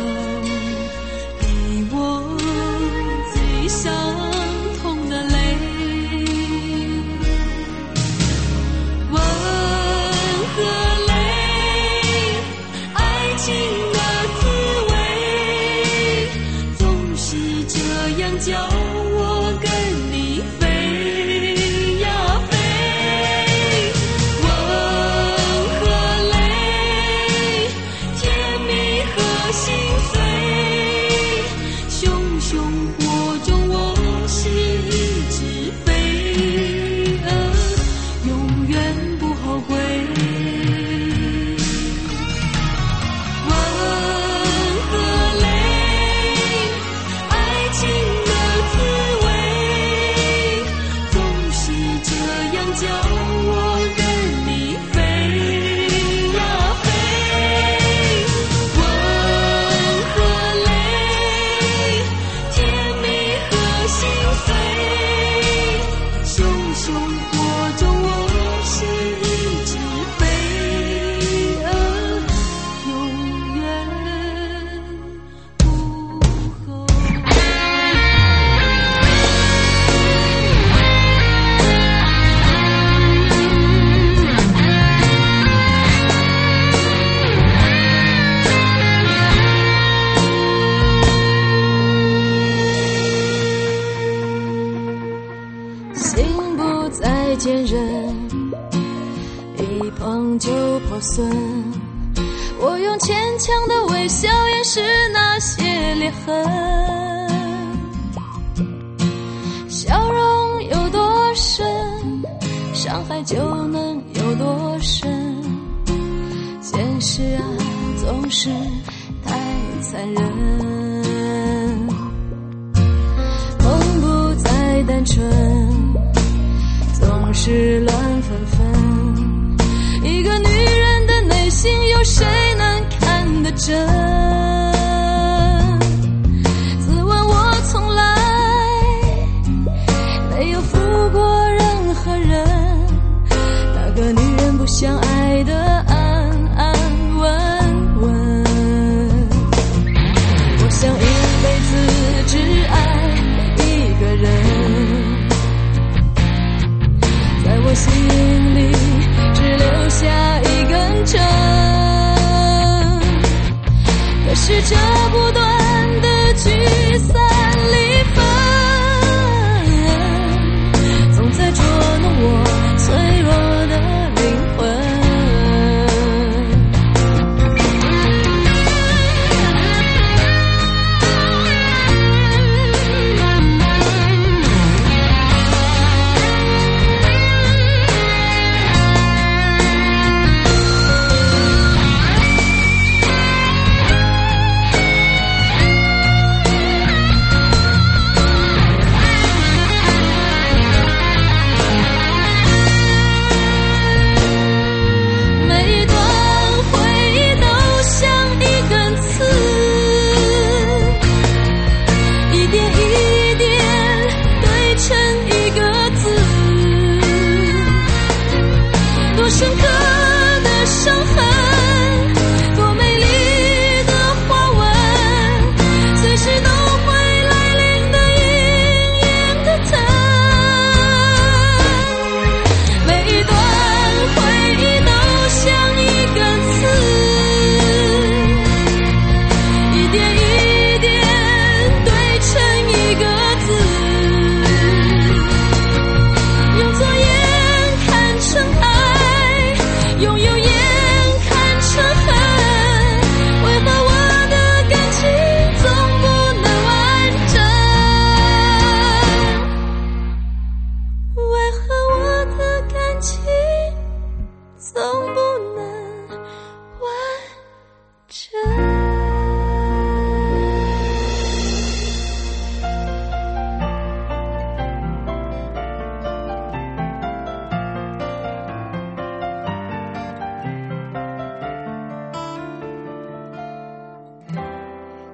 [SPEAKER 11] 给我最伤痛的泪。温和泪，爱情的滋味，总是这样叫我跟你飞呀飞。温和泪，甜蜜和心碎，熊熊火中我是一只飞蛾，永远不后悔。温和泪，爱情的滋味，总是这样叫我跟你飞呀飞。温和泪，甜蜜和心碎，熊熊火中我是一只飞蛾，永远不后悔。心不再坚韧，一碰就破损。我用牵强的微笑掩饰那些裂痕。笑容有多深，伤害就能有多深。现实啊，总是太残忍。梦不再单纯，总是乱纷纷。一个女人的内心，有谁能看得真？自问我从来没有负过任何人，那个女人不想爱的安安稳稳。我想一辈子只爱一个人，在我心里只留下一根针。可是这不断的聚散离分，总在捉弄我脆弱的灵魂。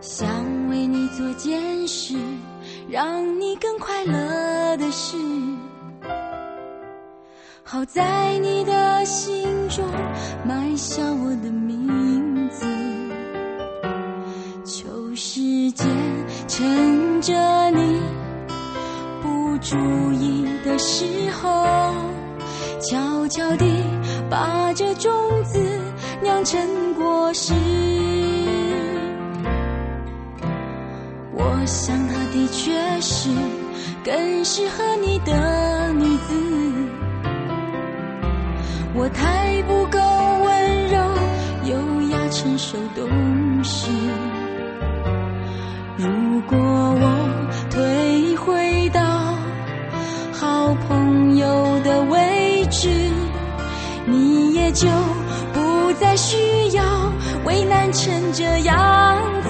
[SPEAKER 11] 想为你做件事，让你更快乐的事，好在你的心中埋下我的名字。求时间趁着你不注意的时候，悄悄地把这种子酿成果实。我想她的确是更适合你的女子，我太不够温柔优雅成熟懂事。如果我退回到好朋友的位置，你也就不再需要为难成这样子。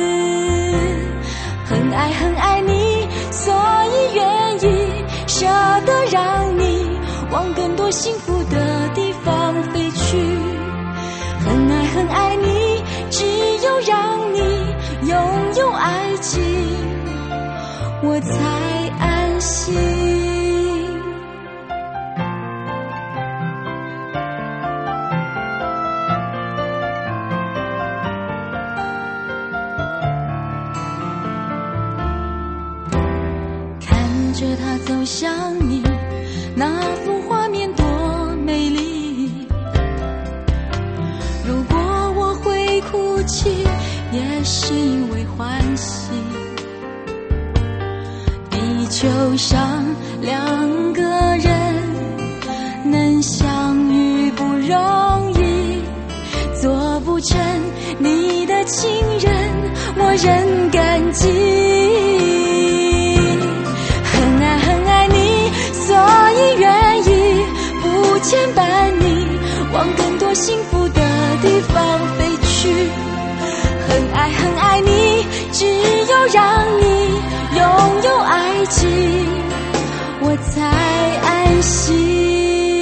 [SPEAKER 11] 很爱很爱你，所以愿意舍得让你往更多幸福的地方飞去。很爱很爱你，只有让你拥有爱情，我才安心。看着他走向你，那幅画面多美丽。如果我会哭泣，也是因为欢喜。地球上两个人能相遇不容易，做不成你的情人，我仍感激。很爱很爱你，所以愿意不牵绊你往更多幸福的地方飞去。很爱很爱你，只有让你拥有爱情，我才安心。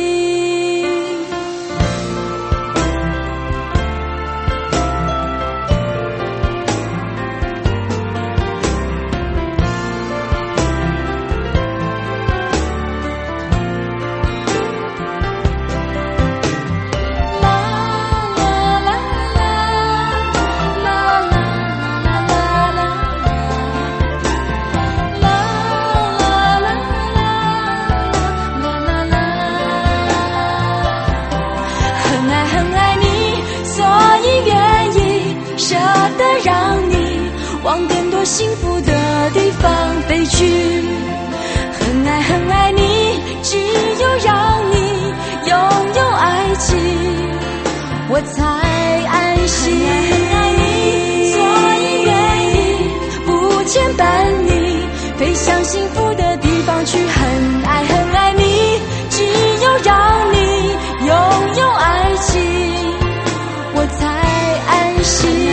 [SPEAKER 11] 往更多幸福的地方飞去。很爱很爱你，只有让你拥有爱情，我才安心。很爱你，所以愿意不牵绊你飞向幸福的地方去。很爱很爱你，只有让你拥有爱情，我才安心。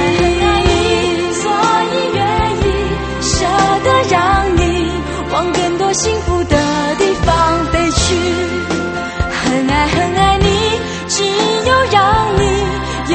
[SPEAKER 11] 往更多幸福的地方飞去。很爱很爱你，只有让你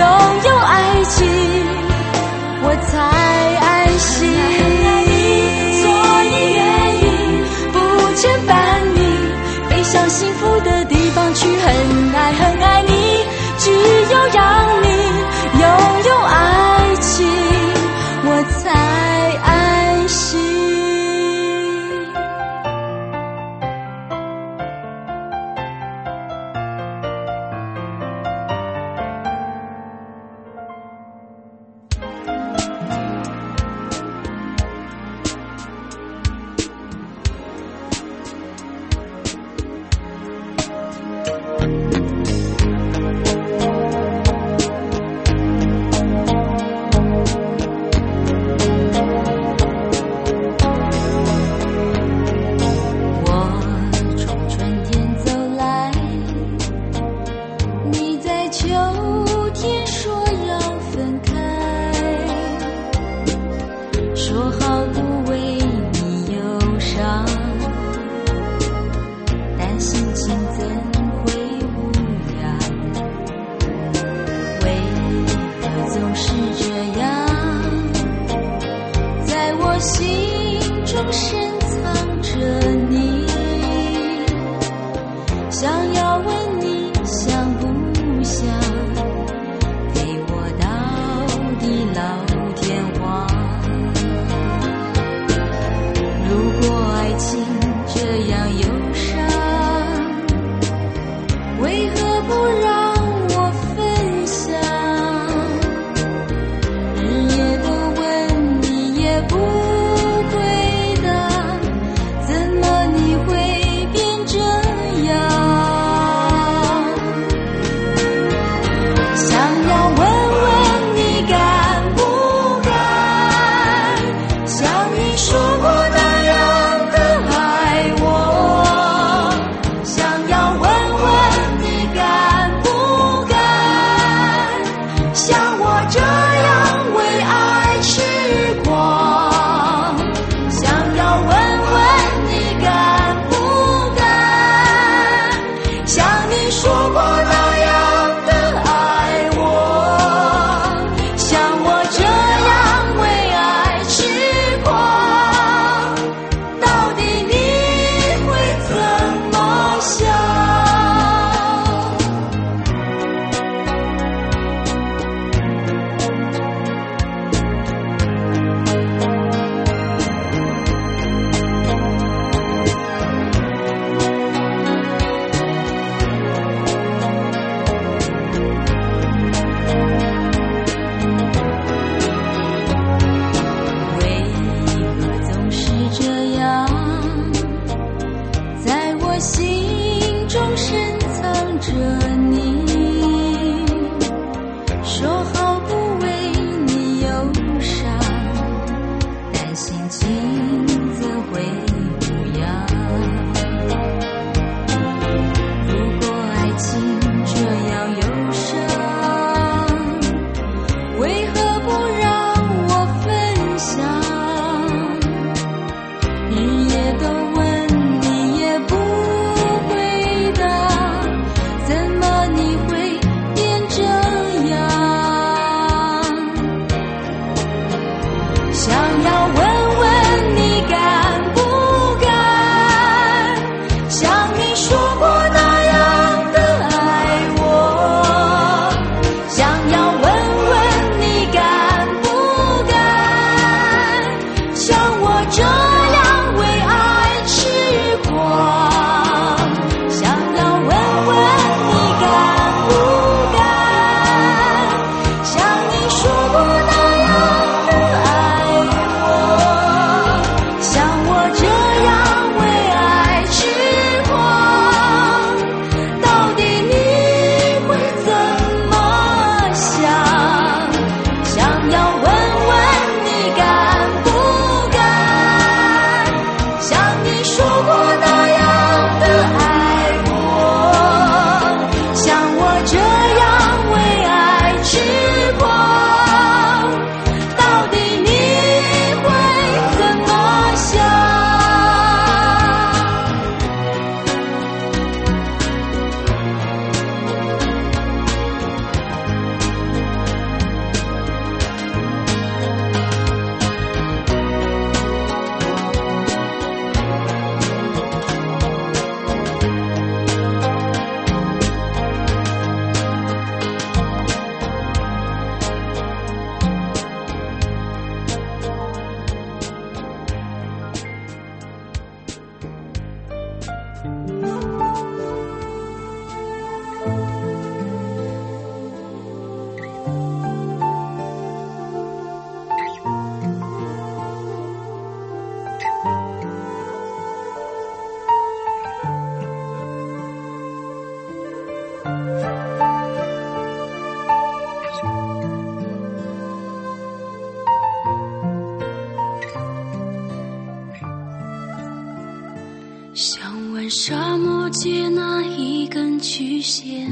[SPEAKER 11] 沙漠借那一根曲线，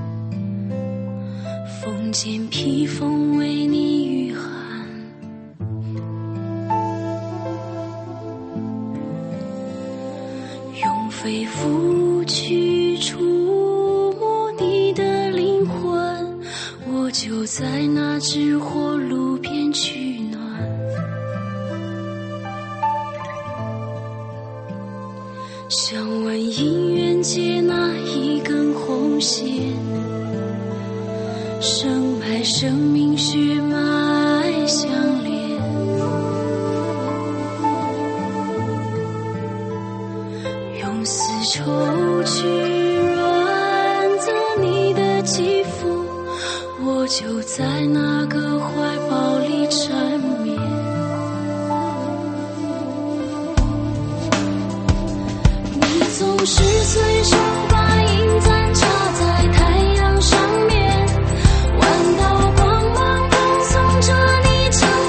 [SPEAKER 11] 风间披风为你御寒。用肺腑去触摸你的灵魂，我就在那只火炉边取暖。想问姻缘借那一根红线，生脉生命血脉相连。用丝绸去润泽你的肌肤，我就在那个怀抱里缠绵。总是随手把银簪插在太阳上面，弯道光芒恭送着你成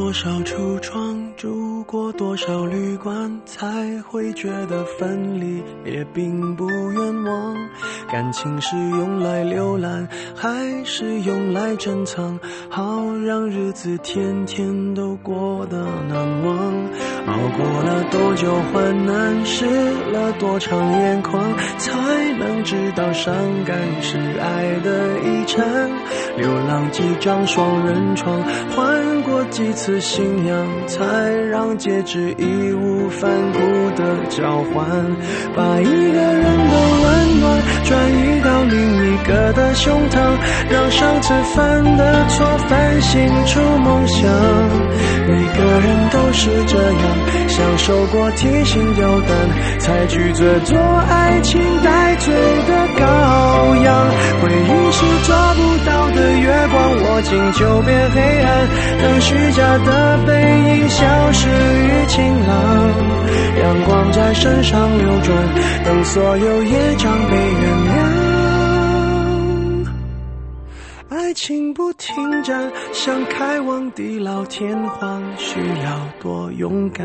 [SPEAKER 8] 多少橱窗，住过多少旅馆，才会觉得分离也并不冤枉。感情是用来浏览，还是用来珍藏？好让日子天天都过得难忘。熬过了多久患难，湿了多长眼眶，才能知道伤感是爱的遗产。流浪几张双人床，换过几次信仰，才让戒指义无反顾的交换。把一个人的温暖转移到另一个的胸膛，让上次犯的错反省出梦想。每个人都是这样，享受过提心吊胆，才拒绝做爱情带罪的羔羊。回忆是抓不到的月光，握紧就变黑暗，等虚假的背影消失于晴朗。阳光在身上流转，等所有业障被原谅。爱情不停站，想开往地老天荒，需要多勇敢。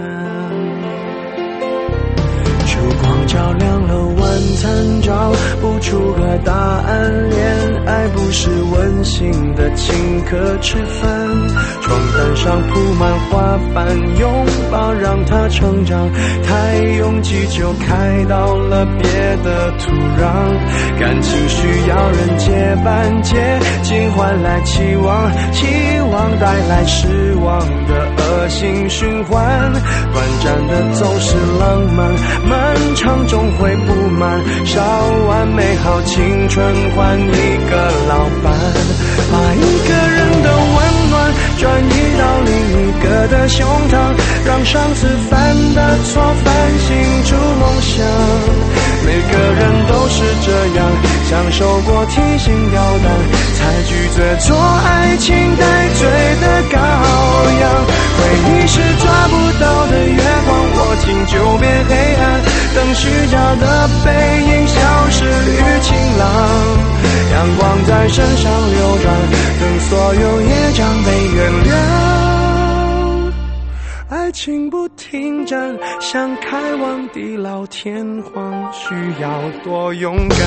[SPEAKER 8] 烛光照亮了晚餐，找不出个答案。恋爱不是温馨的请客吃饭，床单上铺满花瓣，拥抱让它成长。太拥挤就开到了别的土壤，感情需要人接班，接近换来期望，期望带来失望的恶性循环。短暂的总是浪漫，漫长终会不满，烧完美好青春换一个老伴。把一个人的温暖转移到另一个的胸膛，让上次犯的错反省出梦想。每个人都是这样，享受过提心吊胆，才拒绝做爱情带罪的羔羊。回忆是抓不到的月光，握紧就变黑暗，等虚假的背影消失于晴朗。阳光在身上流转，等所有业障被原谅。爱情不停站，想开往地老天荒，需要多勇敢。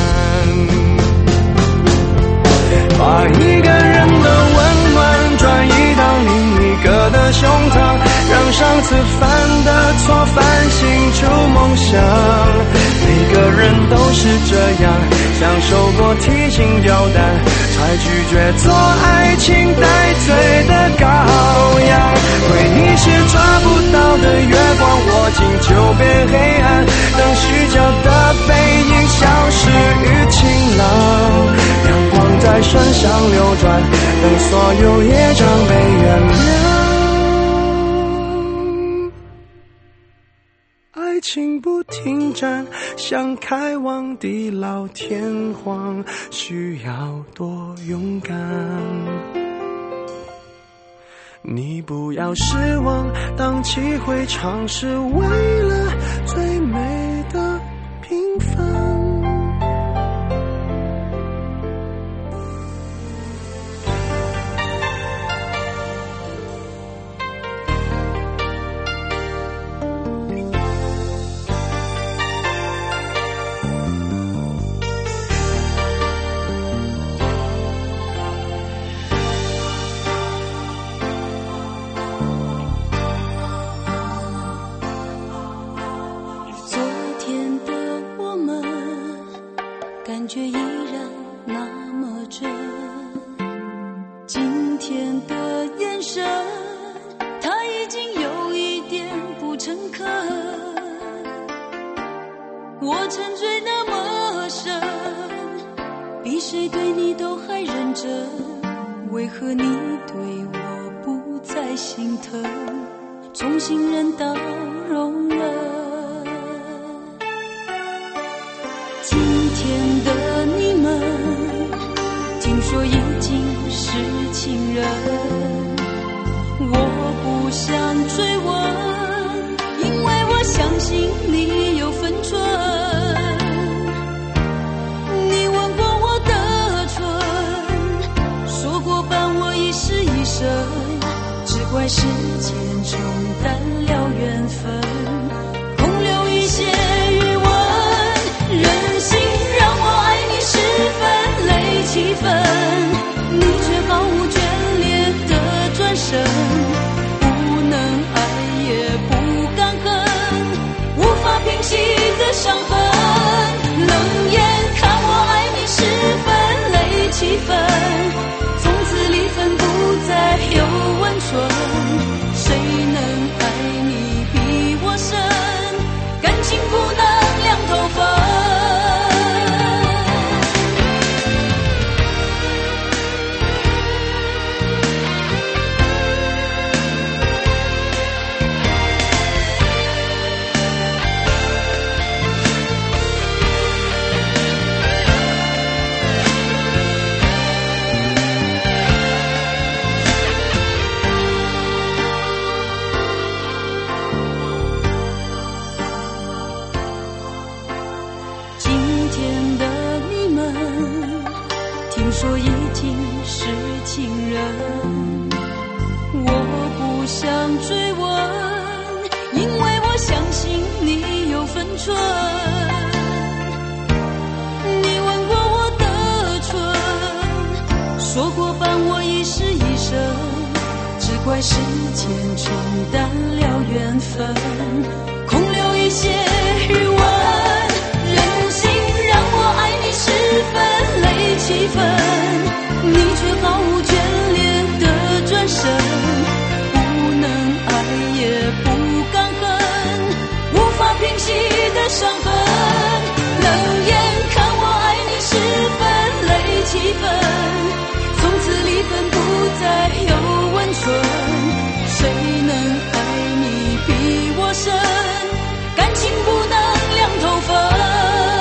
[SPEAKER 8] 把一个人的温暖转移到另一个的胸膛，让上次犯的错反省出梦想。每个人都是这样，享受过提心吊胆，才拒绝做爱情带罪的羔羊。回忆是抓不到的月光，握紧就变黑暗，等虚假的背影消失于晴朗。阳光在身上流转，等所有业障被原谅。爱情不停站，想开往地老天荒，需要多勇敢。你不要失望，荡气回肠是为了最美的平凡。
[SPEAKER 11] 感觉依然那么真，今天的眼神它已经有一点不诚恳，我沉醉那么深，比谁对你都还认真，为何你对我不再心疼，从信任到容忍。今天的你们听说已经是情人，我不想追问，因为我相信你有分寸。你吻过我的唇，说过伴我一世一生，只怪
[SPEAKER 1] 时间冲淡了缘分，空留一些余温。任性让我爱你十分累七分，你却毫无眷恋的转身，不能爱也不敢恨，无法平息的伤痕。冷眼看我爱你十分累七分，从此离分不再有温存，谁能爱你比我深，感情不能两头分。说已经是情人，我不想追问，因为我相信你有分寸。你吻过我的唇，说过伴我一世一生，只怪时间冲淡了缘分，空留一些余温。任性让我爱你十分累七分，你却毫无眷恋的转身，不能爱也不敢恨，无法平息的伤痕。冷眼看我爱你十分累七分，从此离分不再有温存，谁能爱你比我深，感情不能两头分。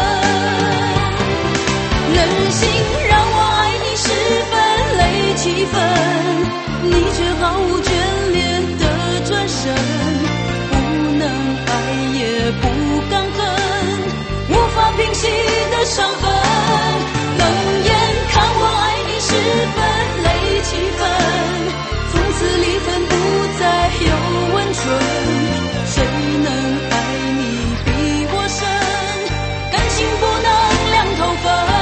[SPEAKER 1] 任性让我爱你十分累七分，你却毫无眷恋的转身，不能爱也不敢恨，无法平息的伤痕。冷眼看我爱你十分累七分，从此离分不再有温存，谁能爱你比我深，感情不能两头分。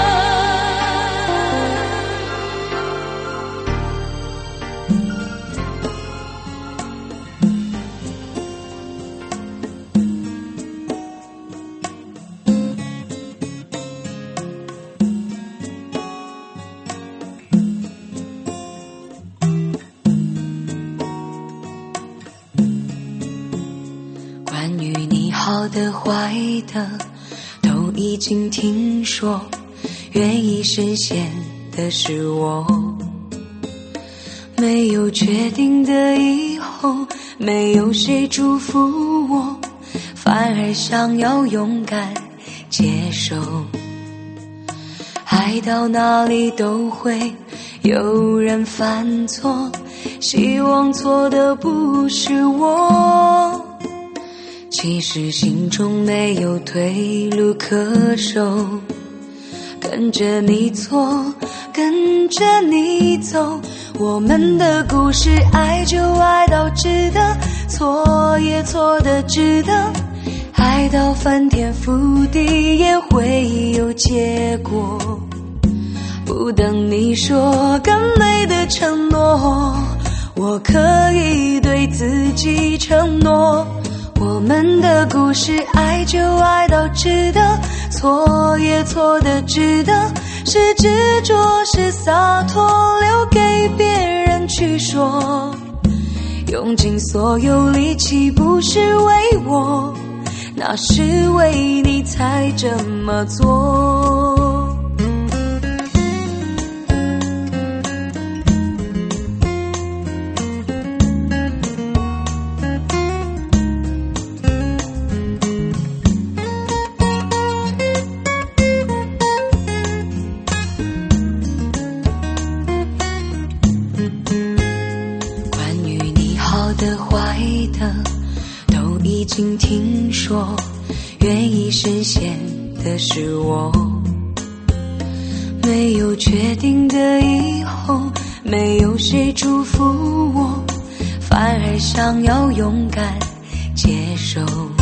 [SPEAKER 13] 好的坏的都已经听说，愿意深陷的是我，没有确定的以后，没有谁祝福我，反而想要勇敢接受。爱到哪里都会有人犯错，希望错的不是我，其实心中没有退路可守，跟着你错，跟着你走，我们的故事爱就爱到值得，错也错的值得，爱到翻天覆地也会有结果，不等你说更美的承诺，我可以对自己承诺，我们的故事爱就爱到值得，错也错的值得，是执着是洒脱，留给别人去说，用尽所有力气不是为我，那是为你才这么做。已经听说，愿意深陷的是我，没有确定的以后，没有谁祝福我，反还想要勇敢接受。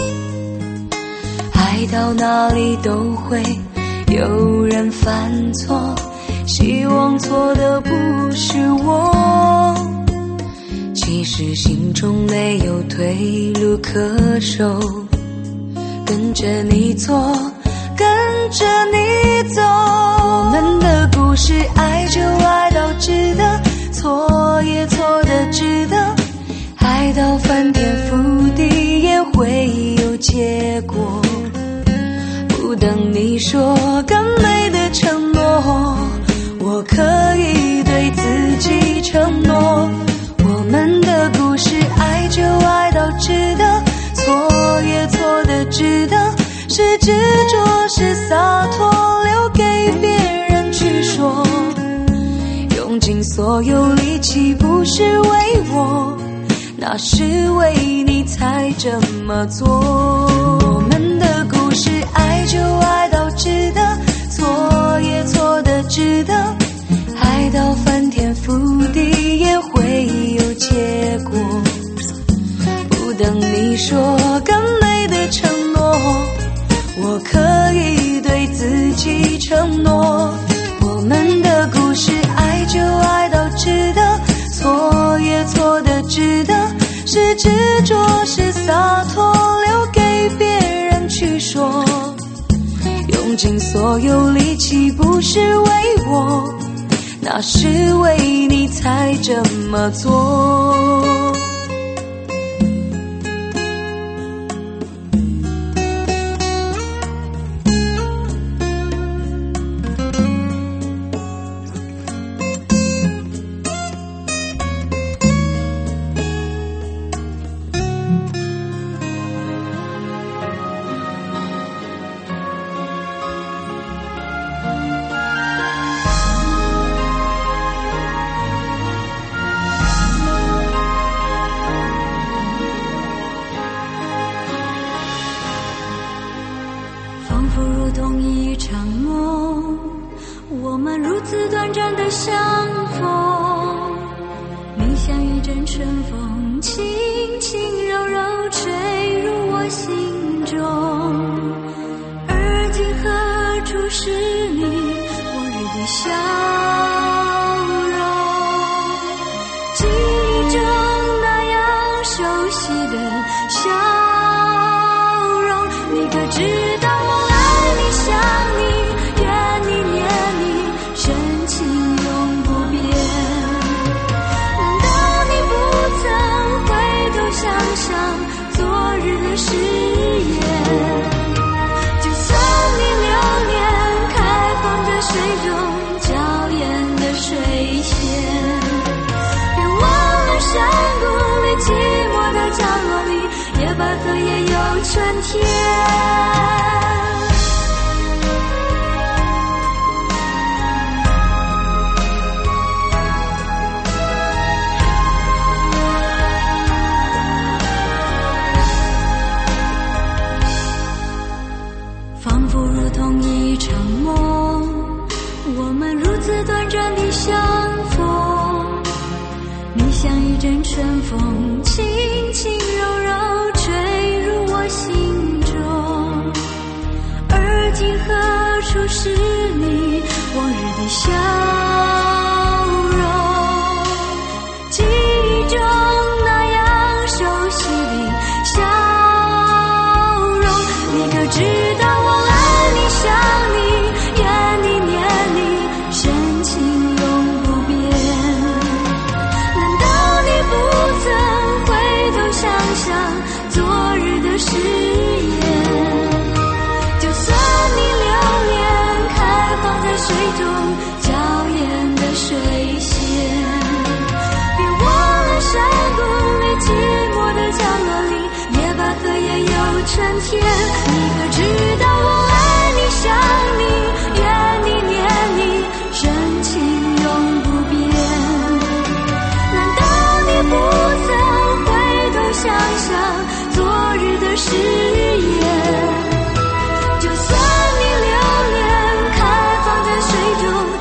[SPEAKER 13] 爱到哪里都会有人犯错，希望错的不是我。其实心中没有退路可守，跟着你走，跟着你走。我们的故事，爱就爱到值得，错也错的值得，爱到翻天覆地也会有结果。不等你说更美的承诺，我可以对自己承诺。我们的故事，爱就爱到值得，错也错的值得，是执着是洒脱，留给别人去说。用尽所有力气不是为我，那是为你才这么做。我们的故事，爱就爱到值得，错也错的值得，爱到翻天覆地也会有结果。不等你说更美的承诺，我可以对自己承诺。我们的故事，爱就爱到值得，错也错的值得，是执着是洒脱，留给别人去说。用尽所有力气不是为我，那是为你才这么做。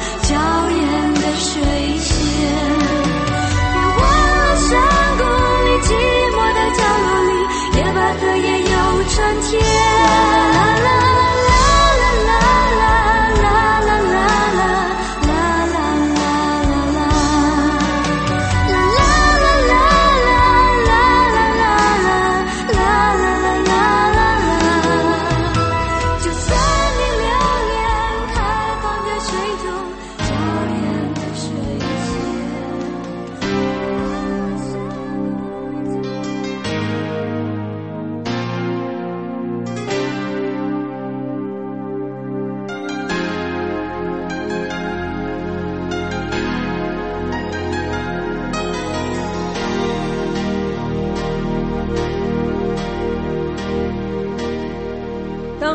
[SPEAKER 11] 别忘了山谷里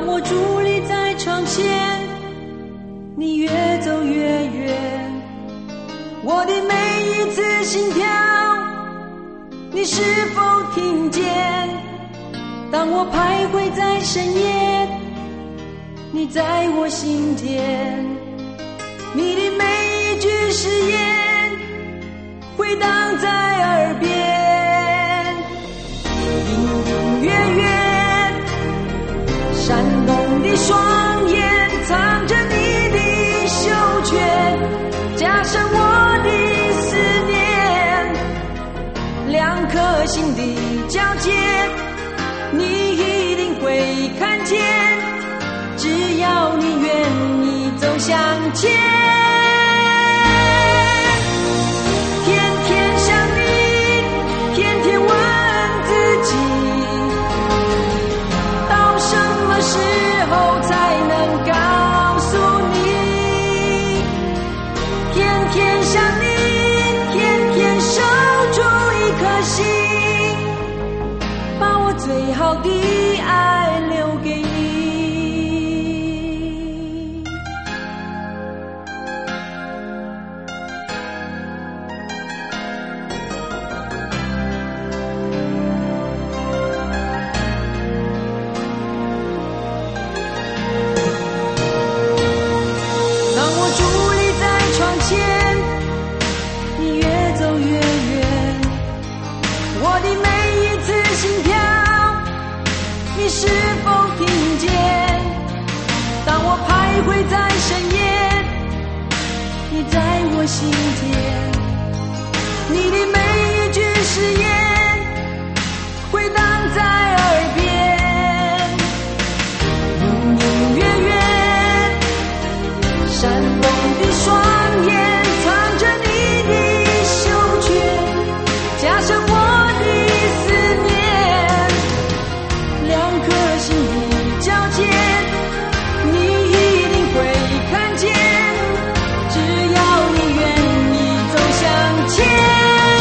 [SPEAKER 14] 我伫立在窗前，你越走越远，我的每一次心跳，你是否听见？当我徘徊在深夜，你在我心间，你的每一句誓言回荡在耳边，隐隐约约闪动的双眼藏着你的袖圈，加上我的思念，两颗心的交界，你一定会看见，只要你愿意走向前。天天想你，天天问自己，到什么时候才能告诉你？天天想你，天天守住一颗心，把我最好的爱留给你。当我伫立在窗前，你越走越远，我的每一次心跳，你是否听见？当我徘徊在深夜，你在我心间，你的每一句誓言回荡在耳边，隐隐约约闪动的双眼藏着你的袖圈，加上我的思念，两颗心的交界，你一定会看见，只要你愿意走向前。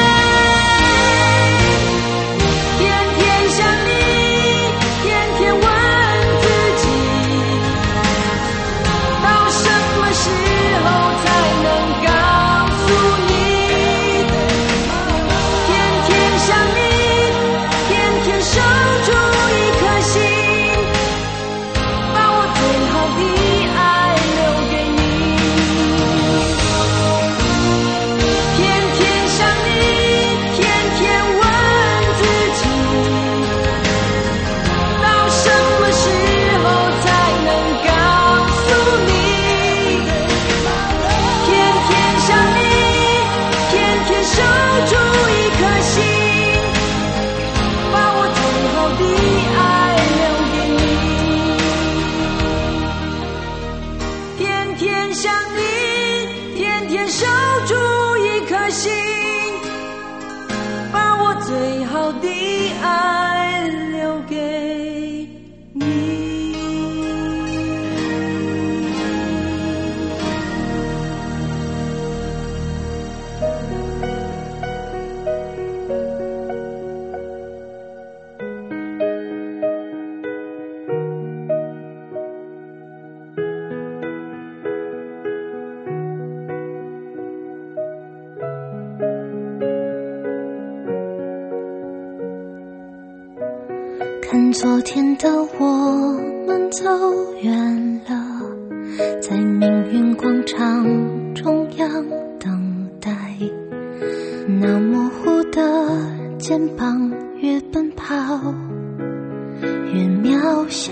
[SPEAKER 14] 天天想你，天天问自己，到什么时候才能告诉你？天天想你，天天守住一颗心，把我最好的爱留给你。天天想你，天天问自己，到什么时候才能告诉你？天天想你，天天守住一颗心，把我最好的爱留给你。天天想你，天天守住一颗心，把我最好的爱留给你。
[SPEAKER 15] 看昨天的我们走远了，在命运广场中央等待，那模糊的肩膀越奔跑越渺小，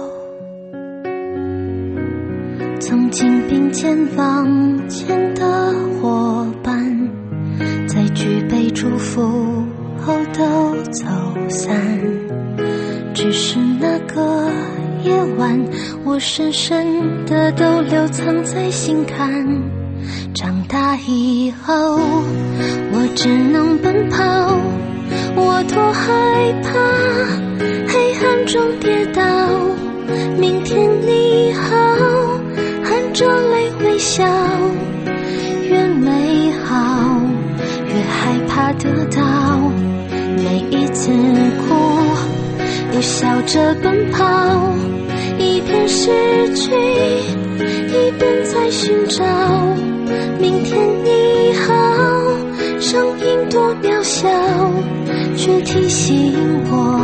[SPEAKER 15] 曾经并肩往前的伙伴，在举杯祝福后都走散，只是那个夜晚，我深深的都留藏在心坎。长大以后，我只能奔跑，我多害怕黑暗中跌倒。明天你好，含着泪微笑，越美好越害怕得到，每一次哭又笑着奔跑，一失去，一边在寻找明天你好。声音多渺小，却提醒我，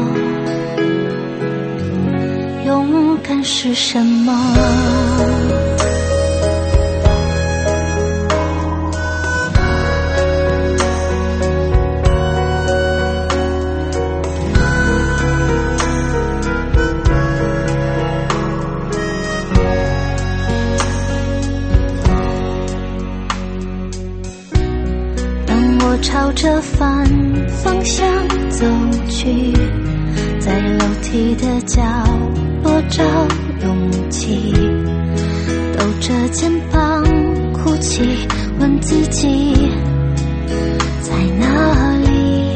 [SPEAKER 15] 勇敢是什么。朝着反方向走去，在楼梯的角落找勇气，抖着肩膀哭泣，问自己在哪里。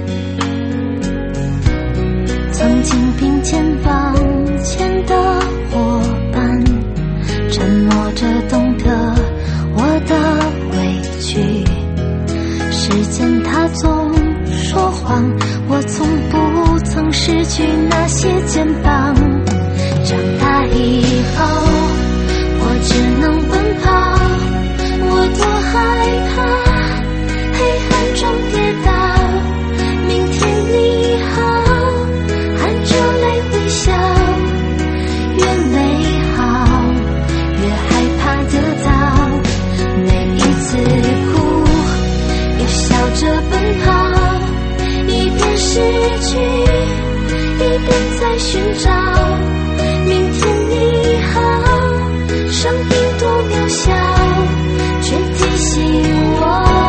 [SPEAKER 15] 曾经并肩往前的伙伴，沉默着懂得我的委屈。时间它总说谎，我从不曾失去那些肩膀。长大以后我只能奔跑，我多害怕黑暗中跌倒。明天你好，含着泪微笑，越美好越害怕得到。每一次哭笑着奔跑，一边失去，一边在寻找明天你好。声音多渺小，却提醒我，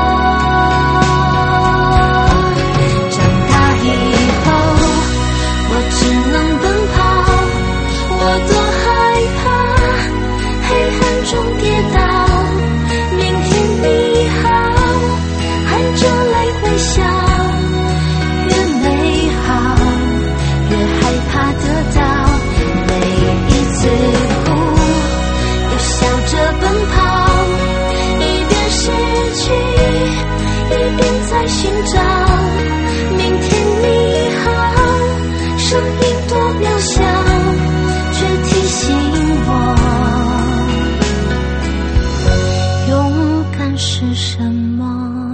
[SPEAKER 15] 长大以后我只能奔跑，我多害怕黑暗中跌倒。明天你好，含着泪微笑，越美好越害怕得到。每一次哭又笑着奔跑，一边失去一边在寻找明天你好。声音多渺小，却提醒我，勇敢是什么。